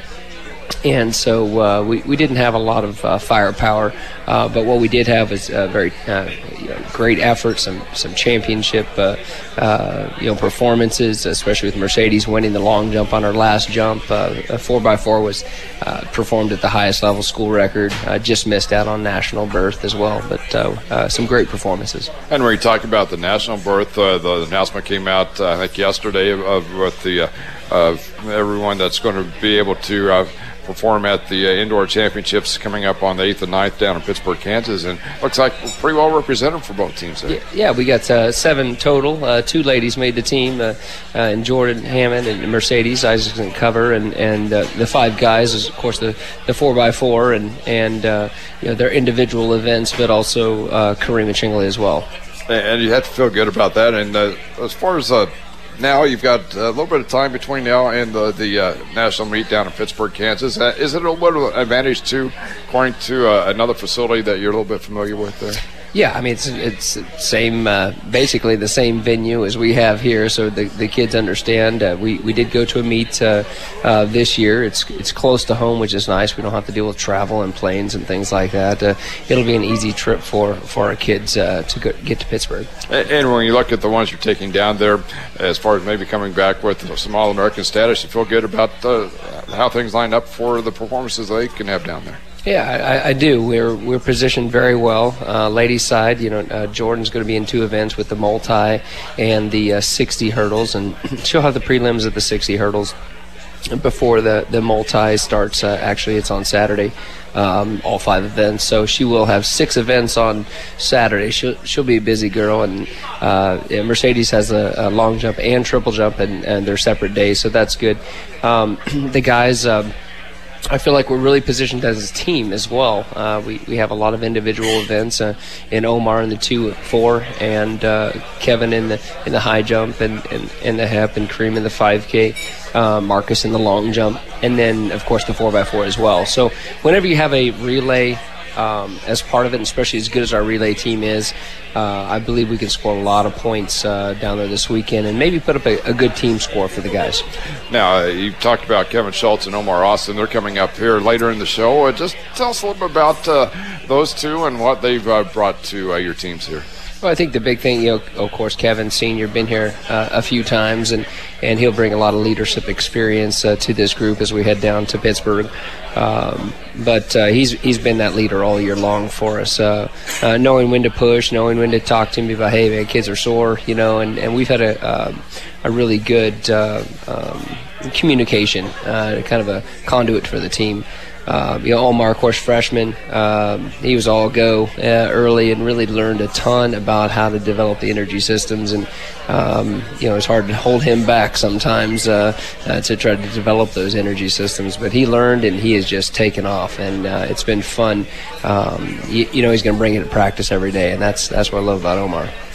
And so uh, we, we didn't have a lot of uh, firepower, uh, but what we did have is a very uh, you know, great effort, some some championship uh, uh, you know performances, especially with Mercedes winning the long jump on her last jump. Uh, a four by four was uh, performed at the highest level, school record. Uh, just missed out on national berth as well, but uh, uh, some great performances. And when you talk about the national berth, uh, the announcement came out uh, I think yesterday of, of with the uh, of everyone that's going to be able to Uh, perform at the uh, indoor championships coming up on the eighth and ninth down in Pittsburg, Kansas, and looks like we're pretty well represented for both teams there. Yeah, yeah we got uh, seven total. Uh, two ladies made the team, uh, uh, and Jordan Hammond and Mercedes Isaacson cover, and and uh, the five guys is of course the the four by four and and uh, you know their individual events, but also uh, Karima Chingley as well. And, and you have to feel good about that. And uh, as far as uh, now, you've got a little bit of time between now and the, the uh, national meet down in Pittsburg, Kansas. Uh, is it a little advantage, too, according to uh, another facility that you're a little bit familiar with there? Yeah, I mean, it's it's same, uh, basically the same venue as we have here, so the the kids understand. Uh, we we did go to a meet uh, uh, this year. It's it's close to home, which is nice. We don't have to deal with travel and planes and things like that. Uh, it'll be an easy trip for, for our kids uh, to go, get to Pittsburgh. And, and when you look at the ones you're taking down there, as far as maybe coming back with some All-American status, you feel good about uh, how things line up for the performances they can have down there? Yeah, I, I do. We're we're positioned very well. Uh, ladies' side, you know, uh, Jordan's going to be in two events with the multi and the uh, sixty hurdles, and she'll have the prelims at the sixty hurdles before the the multi starts. Uh, actually, it's on Saturday. Um, all five events, so she will have six events on Saturday. She'll she'll be a busy girl, and uh, yeah, Mercedes has a, a long jump and triple jump, and, and they're separate days, so that's good. Um, the guys. Um, I feel like we're really positioned as a team as well. Uh, we, we have a lot of individual events uh, in Omar in the two four, and uh, Kevin in the in the high jump and, and, and the hep, and Kareem in the five K, uh, Marcus in the long jump, and then of course the four by four as well. So whenever you have a relay um, as part of it, and especially as good as our relay team is, uh, I believe we can score a lot of points uh, down there this weekend, and maybe put up a, a good team score for the guys. Now, uh, you talked about Kevin Schultz and Omar Austin. They're coming up here later in the show. Uh, just tell us a little bit about uh, those two and what they've uh, brought to uh, your teams here. Well, I think the big thing, you know, of course, Kevin Senior been here uh, a few times, and, and he'll bring a lot of leadership experience uh, to this group as we head down to Pittsburgh. Um, but uh, he's he's been that leader all year long for us, uh, uh, knowing when to push, knowing when to talk to me about, hey, man, kids are sore, you know, and, and we've had a uh, a really good uh, um, communication, uh, kind of a conduit for the team. Uh, you know, Omar, of course, freshman, um, he was all go uh, early and really learned a ton about how to develop the energy systems. And, um, you know, it's hard to hold him back sometimes uh, uh, to try to develop those energy systems. But he learned, and he has just taken off, and uh, it's been fun. Um, you, you know, he's going to bring it to practice every day, and that's that's what I love about Omar.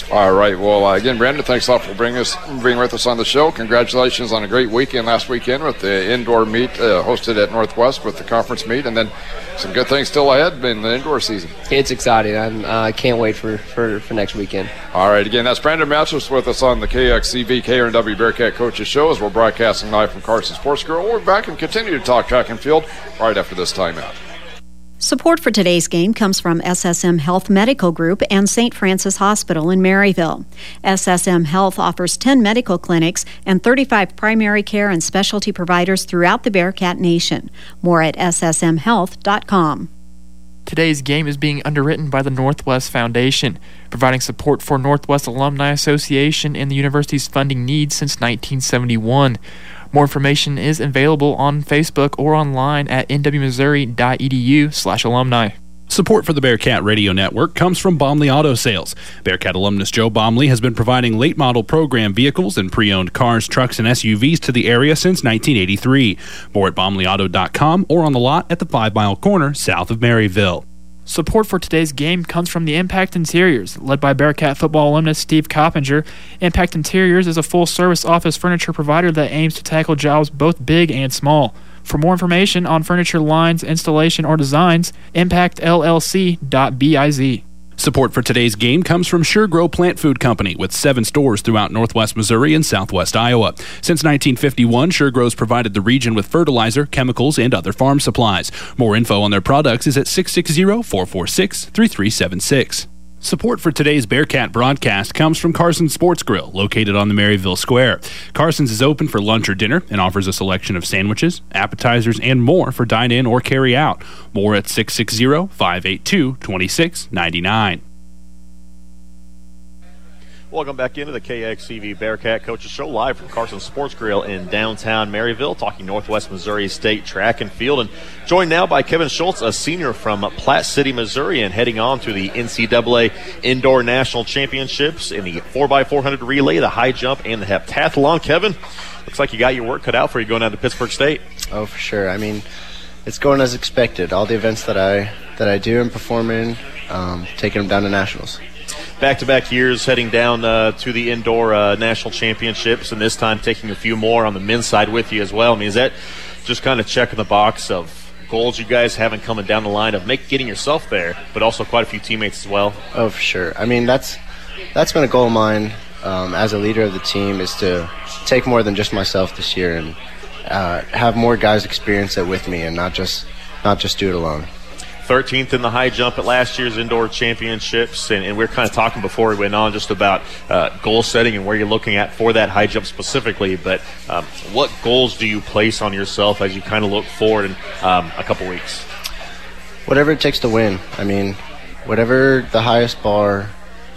All right. Well, uh, again, Brandon, thanks a lot for bringing us, being with us on the show. Congratulations on a great weekend last weekend with the indoor meet uh, hosted at Northwest with the conference meet, and then some good things still ahead in the indoor season. It's exciting. I uh, can't wait for, for, for next weekend. All right. Again, that's Brandon Masters with us on the K X C V K R N W Bearcat Coaches Show as we're broadcasting live from Carson Sports Grill. We'll be back and continue to talk track and field right after this timeout. Support for today's game comes from S S M Health Medical Group and Saint Francis Hospital in Maryville. S S M Health offers ten medical clinics and thirty-five primary care and specialty providers throughout the Bearcat Nation. More at S S M health dot com. Today's game is being underwritten by the Northwest Foundation, providing support for Northwest Alumni Association and the university's funding needs since nineteen seventy-one. More information is available on Facebook or online at n w missouri dot e d u slash alumni. Support for the Bearcat Radio Network comes from Baumley Auto Sales. Bearcat alumnus Joe Baumley has been providing late model program vehicles and pre-owned cars, trucks, and S U Vs to the area since nineteen eighty-three. More at baumley auto dot com or on the lot at the Five Mile Corner south of Maryville. Support for today's game comes from the Impact Interiors, led by Bearcat football alumnus Steve Coppinger. Impact Interiors is a full-service office furniture provider that aims to tackle jobs both big and small. For more information on furniture lines, installation, or designs, impact l l c dot biz. Support for today's game comes from Sure Grow Plant Food Company with seven stores throughout northwest Missouri and southwest Iowa. Since nineteen fifty-one, Sure Grow's provided the region with fertilizer, chemicals, and other farm supplies. More info on their products is at six six zero, four four six, three three seven six. Support for today's Bearcat broadcast comes from Carson Sports Grill, located on the Maryville Square. Carson's is open for lunch or dinner and offers a selection of sandwiches, appetizers, and more for dine-in or carry-out. More at six six zero, five eight two, two six nine nine. Welcome back into the K X C V Bearcat Coaches Show live from Carson Sports Grill in downtown Maryville, talking Northwest Missouri State track and field. And joined now by Kevin Schultz, a senior from Platte City, Missouri, and heading on to the N C double A Indoor National Championships in the four by four hundred relay, the high jump, and the heptathlon. Kevin, looks like you got your work cut out for you going down to Pittsburg State. Oh, for sure. I mean, it's going as expected. All the events that I that I do and perform in, um, taking them down to nationals. Back-to-back years heading down uh, to the indoor uh, national championships, and this time taking a few more on the men's side with you as well. I mean, is that just kind of checking the box of goals you guys having coming down the line of make, getting yourself there, but also quite a few teammates as well? Oh, for sure. I mean, that's that's been a goal of mine um, as a leader of the team, is to take more than just myself this year and uh, have more guys experience it with me and not just not just do it alone. thirteenth in the high jump at last year's indoor championships, and, and we were kind of talking before we went on just about uh, goal setting and where you're looking at for that high jump specifically, but um, what goals do you place on yourself as you kind of look forward in um, a couple weeks? Whatever it takes to win. I mean, whatever the highest bar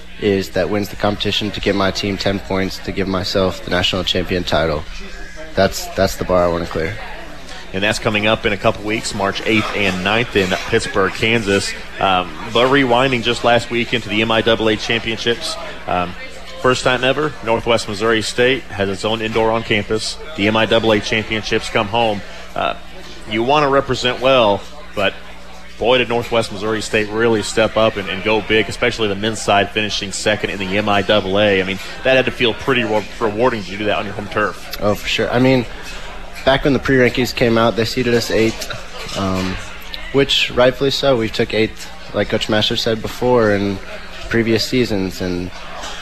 is that wins the competition, to get my team ten points, to give myself the national champion title. That's, that's the bar I want to clear. And that's coming up in a couple weeks, March eighth and ninth in Pittsburg, Kansas. Um, but rewinding just last week into the M I double A championships, um, first time ever, Northwest Missouri State has its own indoor on campus. The M I double A championships come home. Uh, you want to represent well, but boy, did Northwest Missouri State really step up and, and go big, especially the men's side finishing second in the M I double A. I mean, that had to feel pretty re- rewarding to do that on your home turf. Oh, for sure. I mean, back when the pre-rankings came out, they seeded us eighth, um, which rightfully so. We took eighth, like Coach Masters said before, in previous seasons, and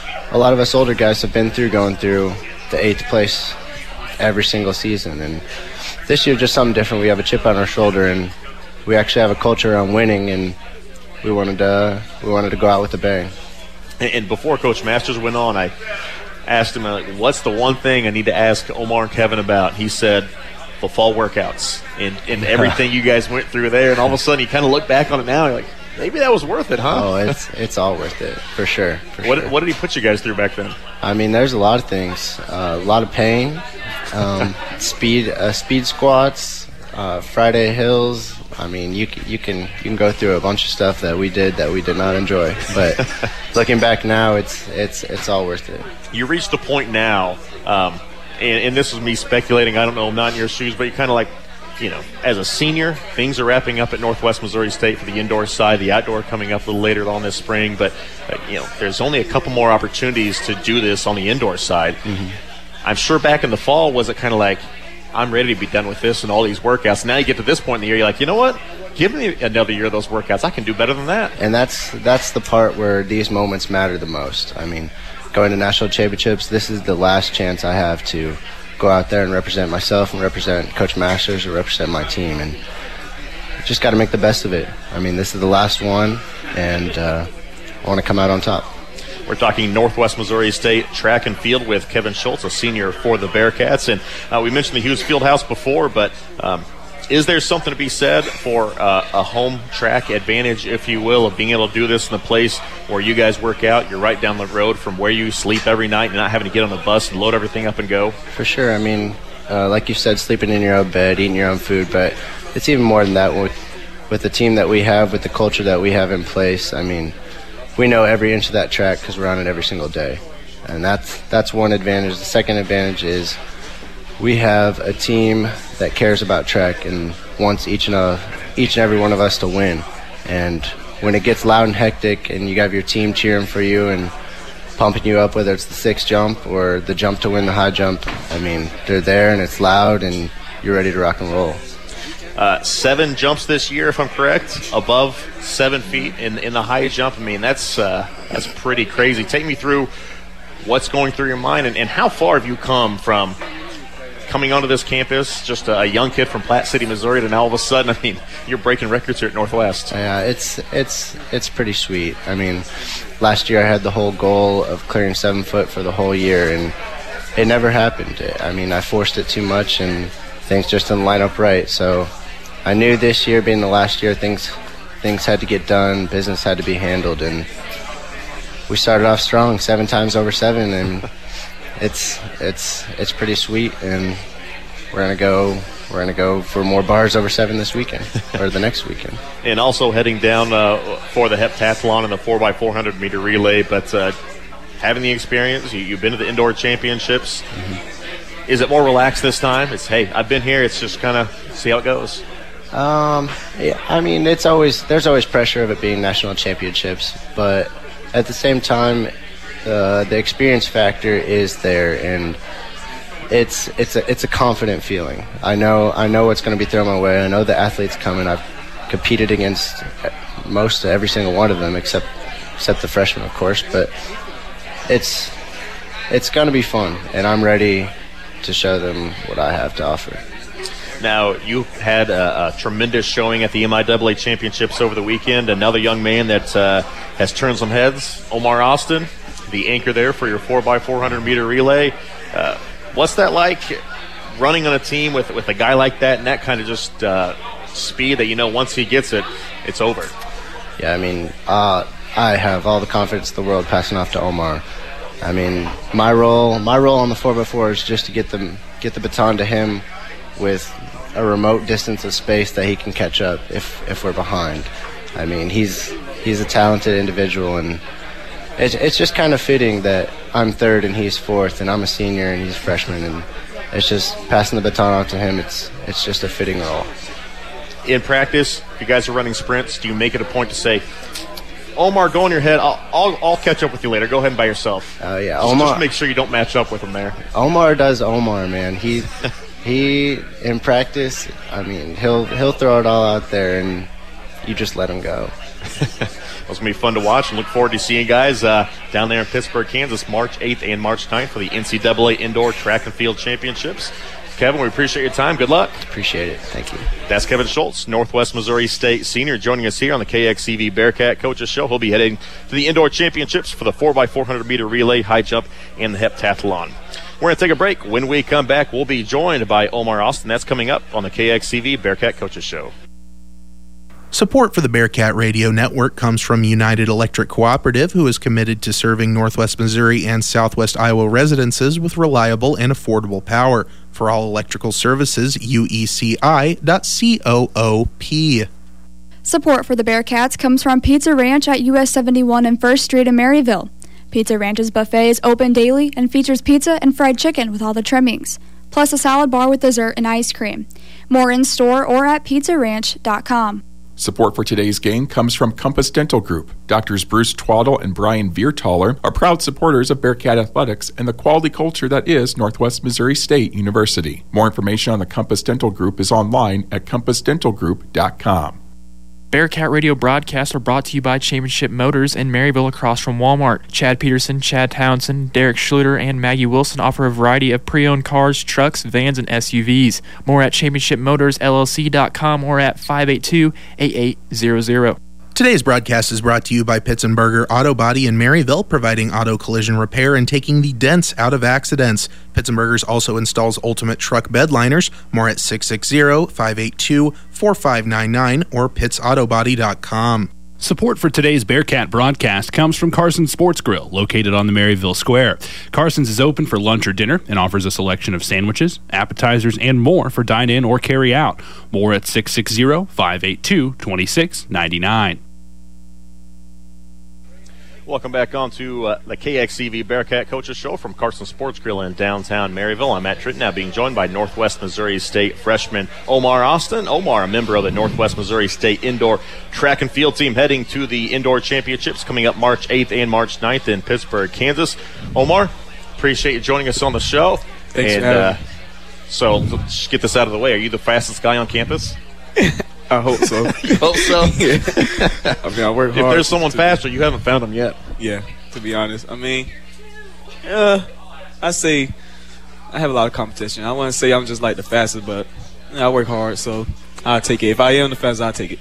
a lot of us older guys have been through going through the eighth place every single season. And this year, just something different. We have a chip on our shoulder, and we actually have a culture around winning, and we wanted to we wanted to go out with a bang. And, and before Coach Masters went on, I asked him, like, what's the one thing I need to ask Omar and Kevin about? He said, the fall workouts and, and everything you guys went through there. And all of a sudden, you kind of look back on it now, and you're like, maybe that was worth it, huh? Oh, it's it's all worth it, for sure. For what, sure. what did he put you guys through back then? I mean, there's a lot of things. Uh, a lot of pain, um, speed uh, speed squats, uh, Friday hills. I mean, you can, you can you can go through a bunch of stuff that we did that we did not enjoy. But looking back now, it's it's it's all worth it. You reached a point now, um, and, and this is me speculating. I don't know, I'm not in your shoes, but you're kind of like you know, as a senior, things are wrapping up at Northwest Missouri State for the indoor side. The outdoor coming up a little later on this spring, but uh, you know, there's only a couple more opportunities to do this on the indoor side. Mm-hmm. I'm sure back in the fall, was it kind of like, I'm ready to be done with this and all these workouts. Now you get to this point in the year, you're like, you know what? Give me another year of those workouts. I can do better than that. And that's that's the part where these moments matter the most. I mean, going to national championships, this is the last chance I have to go out there and represent myself and represent Coach Masters or represent my team, and just got to make the best of it. I mean, this is the last one, and uh, I want to come out on top. We're talking Northwest Missouri State track and field with Kevin Schultz, a senior for the Bearcats, and uh, we mentioned the Hughes Fieldhouse before, but um, is there something to be said for uh, a home track advantage, if you will, of being able to do this in a place where you guys work out? You're right down the road from where you sleep every night and not having to get on the bus and load everything up and go? For sure. I mean, uh, like you said, sleeping in your own bed, eating your own food, but it's even more than that with, with the team that we have, with the culture that we have in place. I mean, we know every inch of that track because we're on it every single day. And that's, that's one advantage. The second advantage is we have a team that cares about track and wants each and a, each and every one of us to win. And when it gets loud and hectic and you have your team cheering for you and pumping you up, whether it's the six jump or the jump to win the high jump, I mean, they're there and it's loud and you're ready to rock and roll. Uh, seven jumps this year, if I'm correct, above seven feet in in the high jump. I mean, that's uh, that's pretty crazy. Take me through what's going through your mind, and, and how far have you come from coming onto this campus, just a young kid from Platte City, Missouri, to now all of a sudden, I mean, you're breaking records here at Northwest. Yeah, it's it's it's pretty sweet. I mean, last year I had the whole goal of clearing seven foot for the whole year, and it never happened. I mean, I forced it too much, and things just didn't line up right. So I knew this year, being the last year, things things had to get done, business had to be handled, and we started off strong, seven times over seven, and it's it's it's pretty sweet, and we're gonna go we're gonna go for more bars over seven this weekend or the next weekend. And also heading down uh, for the heptathlon and the four by four hundred meter relay, but uh, having the experience, you, you've been to the indoor championships. Mm-hmm. Is it more relaxed this time? It's, hey, I've been here. It's just kind of see how it goes. Um, yeah, I mean, it's always there's always pressure of it being national championships, but at the same time, uh, the experience factor is there, and it's it's a it's a confident feeling. I know I know what's going to be thrown my way. I know the athletes coming. I've competed against most every single one of them, except except the freshmen, of course. But it's it's going to be fun, and I'm ready to show them what I have to offer. Now, you had a, a tremendous showing at the M I A A Championships over the weekend. Another young man that uh, has turned some heads, Omar Austin, the anchor there for your four by four hundred meter relay. Uh, what's that like, running on a team with, with a guy like that and that kind of just uh, speed that, you know, once he gets it, it's over? Yeah, I mean, uh, I have all the confidence in the world passing off to Omar. I mean, my role my role on the four by four is just to get them get the baton to him with a remote distance of space that he can catch up if, if we're behind. I mean, he's he's a talented individual, and it's, it's just kind of fitting that I'm third and he's fourth, and I'm a senior and he's a freshman, and it's just passing the baton on to him. It's it's just a fitting role. In practice, if you guys are running sprints, do you make it a point to say, Omar, go on your head. I'll, I'll I'll catch up with you later. Go ahead and by yourself. Oh uh, yeah, just, Omar. Just make sure you don't match up with him there. Omar does Omar, man. He he in practice. I mean, he'll he'll throw it all out there, and you just let him go. It's gonna be fun to watch, and look forward to seeing you guys uh, down there in Pittsburgh, Kansas, March eighth and March ninth for the N C double A Indoor Track and Field Championships. Kevin, we appreciate your time. Good luck. Appreciate it. Thank you. That's Kevin Schultz, Northwest Missouri State senior, joining us here on the K X C V Bearcat Coaches Show. He'll be heading to the Indoor Championships for the four by four hundred meter relay, high jump, and the heptathlon. We're going to take a break. When we come back, we'll be joined by Omar Austin. That's coming up on the K X C V Bearcat Coaches Show. Support for the Bearcat Radio Network comes from United Electric Cooperative, who is committed to serving Northwest Missouri and Southwest Iowa residences with reliable and affordable power. For all electrical services, U E C I dot coop. Support for the Bearcats comes from Pizza Ranch at U S seventy-one and First Street in Maryville. Pizza Ranch's buffet is open daily and features pizza and fried chicken with all the trimmings, plus a salad bar with dessert and ice cream. More in-store or at pizza ranch dot com. Support for today's game comes from Compass Dental Group. Doctors Bruce Twaddle and Brian Viertaler are proud supporters of Bearcat Athletics and the quality culture that is Northwest Missouri State University. More information on the Compass Dental Group is online at compass dental group dot com. Bearcat Radio broadcasts are brought to you by Championship Motors in Maryville across from Walmart. Chad Peterson, Chad Townsend, Derek Schluter, and Maggie Wilson offer a variety of pre-owned cars, trucks, vans, and S U Vs. More at championship motors l l c dot com or at five eight two, eight eight zero zero. Today's broadcast is brought to you by Pitzenberger Auto Body in Maryville, providing auto collision repair and taking the dents out of accidents. Pitzenberger's also installs ultimate truck bed liners. More at six six zero, five eight two, four five nine nine or pitts auto body dot com. Support for today's Bearcat broadcast comes from Carson's Sports Grill, located on the Maryville Square. Carson's is open for lunch or dinner and offers a selection of sandwiches, appetizers, and more for dine-in or carry-out. More at six six zero, five eight two, two six nine nine. Welcome back on to uh, the K X C V Bearcat Coaches Show from Carson Sports Grill in downtown Maryville. I'm Matt Tritt, now being joined by Northwest Missouri State freshman Omar Austin. Omar, a member of the Northwest Missouri State indoor track and field team, heading to the indoor championships coming up March eighth and March ninth in Pittsburgh, Kansas. Omar, appreciate you joining us on the show. Thanks, and, man. Uh, so let's get this out of the way. Are you the fastest guy on campus? I hope so. You hope so? Yeah. I mean, I work hard. If there's someone faster, you haven't found them yet. Yeah, to be honest. I mean, uh, I say I have a lot of competition. I wouldn't say I'm just like the fastest, but you know, I work hard, so I'll take it. If I am the fastest, I'll take it.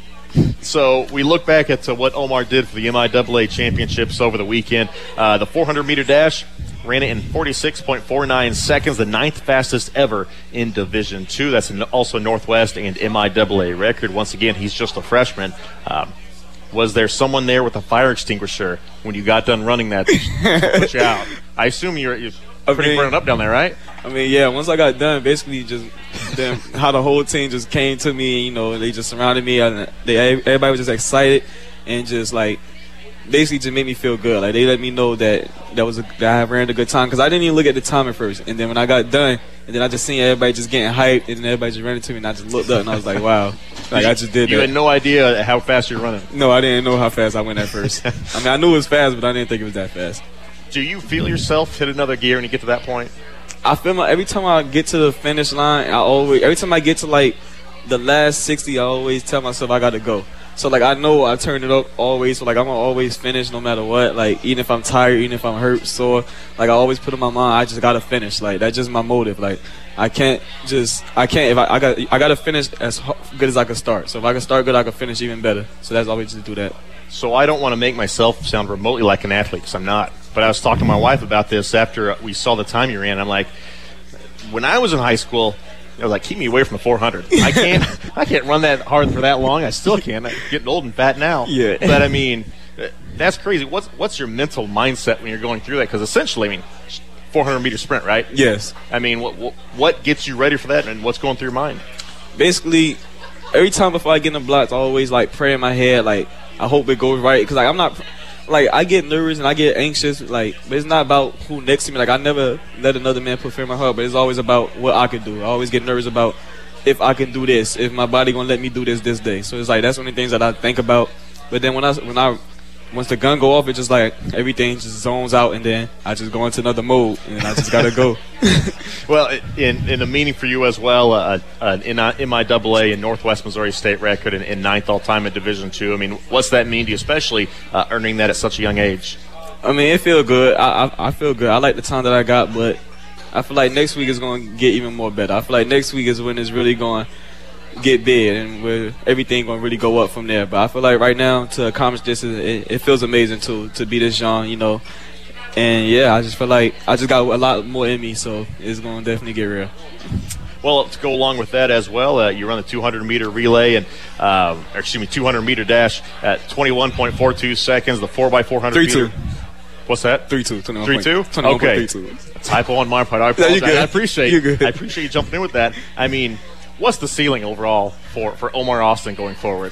So we look back at uh, what Omar did for the M I A A championships over the weekend. Uh, the four hundred meter dash, ran it in forty-six point four nine seconds, the ninth fastest ever in Division two. That's an also Northwest and M I A A record. Once again, he's just a freshman. Um, was there someone there with a fire extinguisher when you got done running that to put you out? I assume you're, you're pretty mean, burned up down there, right? I mean, yeah, once I got done, basically just them, how the whole team just came to me, you know, they just surrounded me. And they, everybody was just excited and just, like, basically just made me feel good. Like, they let me know that that was a, that I ran a good time, because I didn't even look at the time at first. And then when I got done, and then I just seen everybody just getting hyped, and then everybody just ran into me, and I just looked up, and I was like, wow. Like, I just did you that. You had no idea how fast you're running. No, I didn't know how fast I went at first. I mean, I knew it was fast, but I didn't think it was that fast. Do you feel yourself hit another gear when you get to that point? I feel my, every time I get to the finish line, I always, every time I get to, like, the last sixty, I always tell myself I got to go. So, like, I know I turn it up always. So, like, I'm going to always finish no matter what. Like, even if I'm tired, even if I'm hurt, sore. Like, I always put in my mind, I just got to finish. Like, that's just my motive. Like, I can't just, I can't, if I, I got I got to finish as good as I can start. So, if I can start good, I can finish even better. So, that's always just do that. So, I don't want to make myself sound remotely like an athlete, because I'm not. But I was talking to my wife about this after we saw the time you ran. I'm like, when I was in high school, I was like, keep me away from the four hundred. I can't I can't run that hard for that long. I still can't. I'm getting old and fat now. Yeah. But, I mean, that's crazy. What's what's your mental mindset when you're going through that? Because essentially, I mean, four hundred meter sprint, right? Yes. I mean, what, what what gets you ready for that, and what's going through your mind? Basically, every time before I get in the blocks, I always, like, pray in my head, like, I hope it goes right. Because, like, I'm not – like, I get nervous and I get anxious, like, but it's not about who next to me. Like, I never let another man put fear in my heart, but it's always about what I can do. I always get nervous about if I can do this, if my body gonna let me do this this day. So it's like, that's one of the things that I think about. But then when I, when I, once the gun go off, it's just like everything just zones out, and then I just go into another mode, and I just gotta go. Well, in in a meaning for you as well, uh, an M I A A in Northwest Missouri State record and, and ninth all time in Division Two. I mean, what's that mean to you, especially uh, earning that at such a young age? I mean, it feels good. I, I I feel good. I like the time that I got, but I feel like next week is going to get even more better. I feel like next week is when it's really going to get big and where everything going to really go up from there. But I feel like right now to accomplish this, it, it feels amazing to to be this young, you know. And yeah, I just feel like I just got a lot more in me, so it's going to definitely get real. Well, to go along with that as well, uh, you run the two hundred meter relay and, uh, or excuse me, two hundred meter dash at twenty-one point four two seconds. The four by four hundred three meter. two. What's that? three two. three two? Okay. A typo on my part. I apologize. Yeah, I appreciate You're good. I appreciate you jumping in with that. I mean, what's the ceiling overall for, for Omar Austin going forward?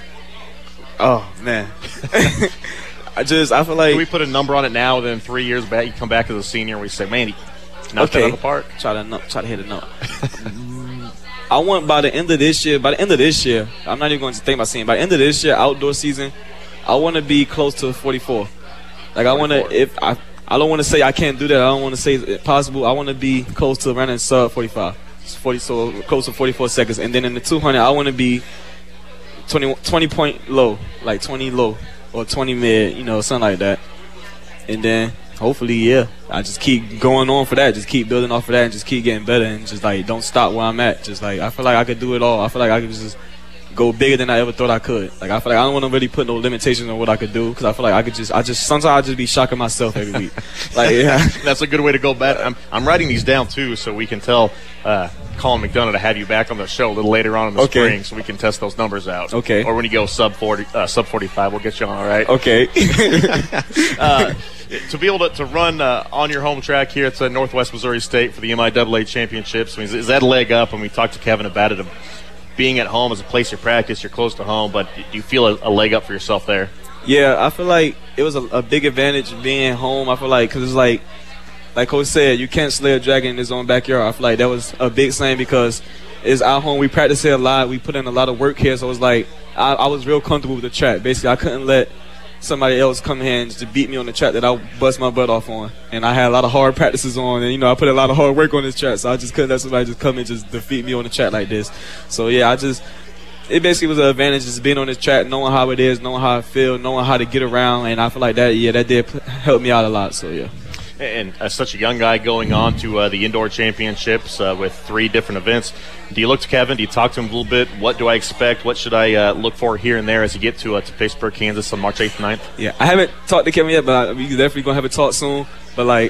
Oh, man. I just, I feel like. Can we put a number on it now, then three years back, you come back as a senior and we say, man, he knocked okay. it out of the park? Try to, no, try to hit a note. I want by the end of this year, by the end of this year, I'm not even going to think about saying, by the end of this year, outdoor season, I want to be close to forty-four. Like, I want to, if I, I don't want to say I can't do that. I don't want to say it's possible. I want to be close to running sub forty-five. forty, so close to forty-four seconds. And then in the two hundred, I want to be twenty, twenty point low, like twenty low or twenty mid, you know, something like that. And then hopefully, yeah, I just keep going on for that. Just keep building off of that and just keep getting better and just, like, don't stop where I'm at. Just, like, I feel like I could do it all. I feel like I could just go bigger than I ever thought I could. Like, I feel like I don't want to really put no limitations on what I could do because I feel like I could just, I just, sometimes I just be shocking myself every week. Like, yeah. That's a good way to go back. I'm, I'm writing these down, too, so we can tell uh, Colin McDonough to have you back on the show a little later on in the okay. spring so we can test those numbers out. Okay. Or when you go sub forty, uh, sub forty-five, we'll get you on, all right? Okay. uh, to be able to, to run uh, on your home track here at uh, Northwest Missouri State for the M I A A championships, I mean, is, is that a leg up? And we talked to Kevin about it, of being at home as a place you practice, you're close to home, but do you feel a, a leg up for yourself there? Yeah, I feel like it was a, a big advantage being home. I feel like, because it's like, like Coach said, you can't slay a dragon in his own backyard. I feel like that was a big thing because it's our home. We practice here a lot. We put in a lot of work here, so it was like I, I was real comfortable with the track. Basically, I couldn't let somebody else come here and just beat me on the track that I bust my butt off on. And I had a lot of hard practices on, and, you know, I put a lot of hard work on this track, so I just couldn't let somebody just come and just defeat me on the track like this. So, yeah, I just – it basically was an advantage just being on this track, knowing how it is, knowing how I feel, knowing how to get around, and I feel like that, yeah, that did help me out a lot, so, yeah. And as such a young guy going on to uh, the indoor championships uh, with three different events, do you look to Kevin? Do you talk to him a little bit? What do I expect? What should I uh, look for here and there as you get to uh, to Pittsburgh, Kansas on March eighth and ninth? Yeah, I haven't talked to Kevin yet, but we definitely going to have a talk soon. But, like,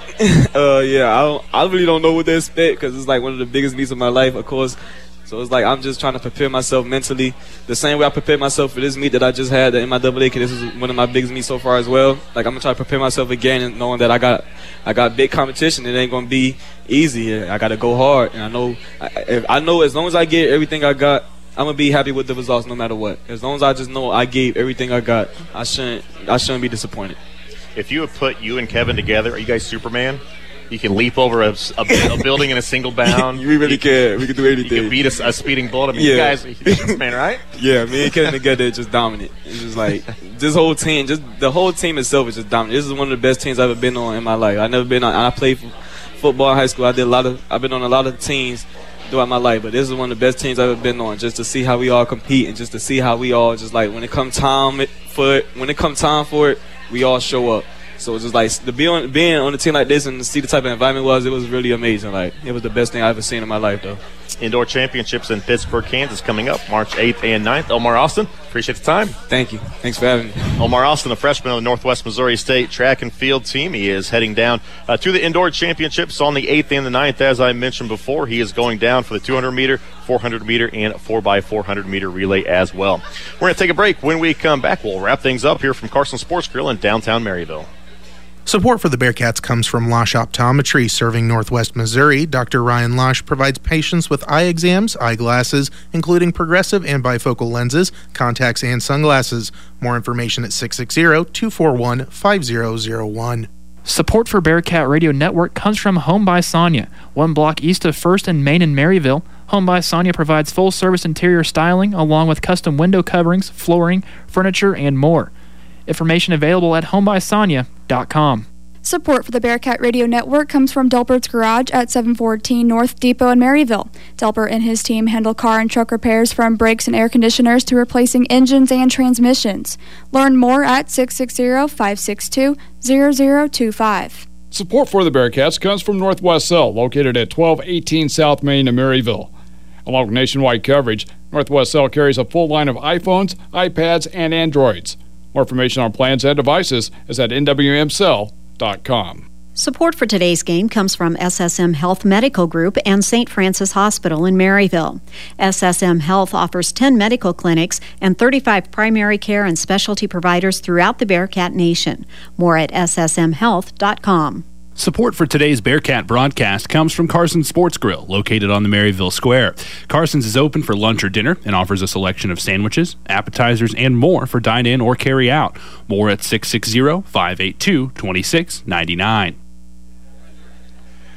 uh, yeah, I don't, I really don't know what to expect because it's, like, one of the biggest meets of my life, of course. So it's like I'm just trying to prepare myself mentally the same way I prepared myself for this meet that I just had, the M I A A, because this is one of my biggest meets so far as well. Like, I'm going to try to prepare myself again and knowing that I got I got big competition. It ain't going to be easy. I got to go hard. And I know, I, I know as long as I get everything I got, I'm going to be happy with the results no matter what. As long as I just know I gave everything I got, I shouldn't, I shouldn't be disappointed. If you have put you and Kevin together, are you guys Superman? You can leap over a, a, a building in a single bound. We really can. We can do anything. You can beat a, a speeding bullet. I mean, yeah. you guys, you're Superman, right? Yeah, me and Kevin together is just dominant. It's just like this whole team, just the whole team itself is just dominant. This is one of the best teams I've ever been on in my life. I've never been on. I played football in high school. I did a lot of. I've been on a lot of teams throughout my life, but this is one of the best teams I've ever been on. Just to see how we all compete and just to see how we all just like when it comes time for it, when it comes time for it, we all show up. So it's just like to be on being on a team like this and to see the type of environment it was, it was really amazing. Like, it was the best thing I've ever seen in my life, though. Indoor championships in Pittsburgh, Kansas coming up March eighth and ninth. Omar Austin, appreciate the time. Thank you. Thanks for having me. Omar Austin, a freshman on the Northwest Missouri State track and field team. He is heading down uh, to the indoor championships on the eighth and the ninth. As I mentioned before, he is going down for the two hundred meter, four hundred meter, and four by four hundred meter relay as well. We're going to take a break. When we come back, we'll wrap things up here from Carson Sports Grill in downtown Maryville. Support for the Bearcats comes from Losh Optometry, serving Northwest Missouri. Doctor Ryan Losh provides patients with eye exams, eyeglasses, including progressive and bifocal lenses, contacts, and sunglasses. More information at six six zero, two four one, five zero zero one. Support for Bearcat Radio Network comes from Home by Sonia, one block east of first and Main in Maryville. Home by Sonia provides full-service interior styling along with custom window coverings, flooring, furniture, and more. Information available at home by sonia dot com. Support for the Bearcat Radio Network comes from Delbert's Garage at seven fourteen North Depot in Maryville. Delbert and his team handle car and truck repairs from brakes and air conditioners to replacing engines and transmissions. Learn more at six six zero, five six two, zero zero two five. Support for the Bearcats comes from Northwest Cell, located at twelve eighteen South Main in Maryville. Along with nationwide coverage, Northwest Cell carries a full line of iPhones, iPads, and Androids. More information on plans and devices is at N W M cell dot com. Support for today's game comes from S S M Health Medical Group and Saint Francis Hospital in Maryville. S S M Health offers ten medical clinics and thirty-five primary care and specialty providers throughout the Bearcat Nation. More at S S M health dot com. Support for today's Bearcat broadcast comes from Carson's Sports Grill, located on the Maryville Square. Carson's is open for lunch or dinner and offers a selection of sandwiches, appetizers, and more for dine-in or carry-out. More at six six zero, five eight two, two six nine nine.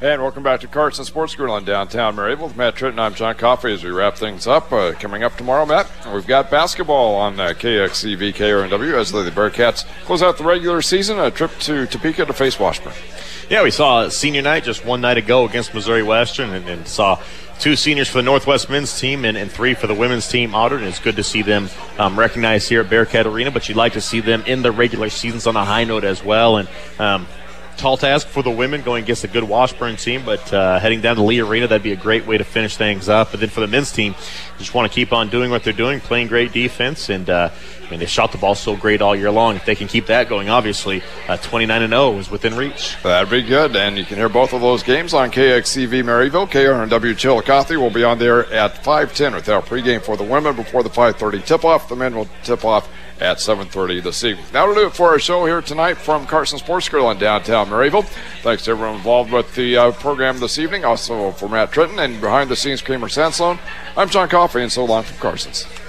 And welcome back to Carson Sports Grill in downtown Maryville with Matt Tritton. I'm John Coffey as we wrap things up. Uh, coming up tomorrow, Matt, we've got basketball on uh, K X C V K R N W as the Bearcats close out the regular season. A trip to Topeka to face Washburn. Yeah, we saw senior night just one night ago against Missouri Western, and, and saw two seniors for the Northwest men's team and, and three for the women's team honored. And it's good to see them um, recognized here at Bearcat Arena, but you'd like to see them in the regular seasons on a high note as well. And um, tall task for the women going against a good Washburn team, but uh, heading down to Lee Arena, that'd be a great way to finish things up. But then for the men's team, just want to keep on doing what they're doing, playing great defense, and uh, I mean, they shot the ball so great all year long. If they can keep that going, obviously, uh, twenty-nine and oh is within reach. That'd be good, and you can hear both of those games on K X C V Maryville. K R N W Chillicothe will be on there at five ten with our pregame for the women before the five thirty tip-off. The men will tip off at seven thirty this evening. That'll do it for our show here tonight from Carson Sports Grill in downtown Maryville. Thanks to everyone involved with the uh, program this evening. Also for Matt Tritton and behind the scenes, Kramer Sanslone. I'm John Coffey, and so long from Carson's.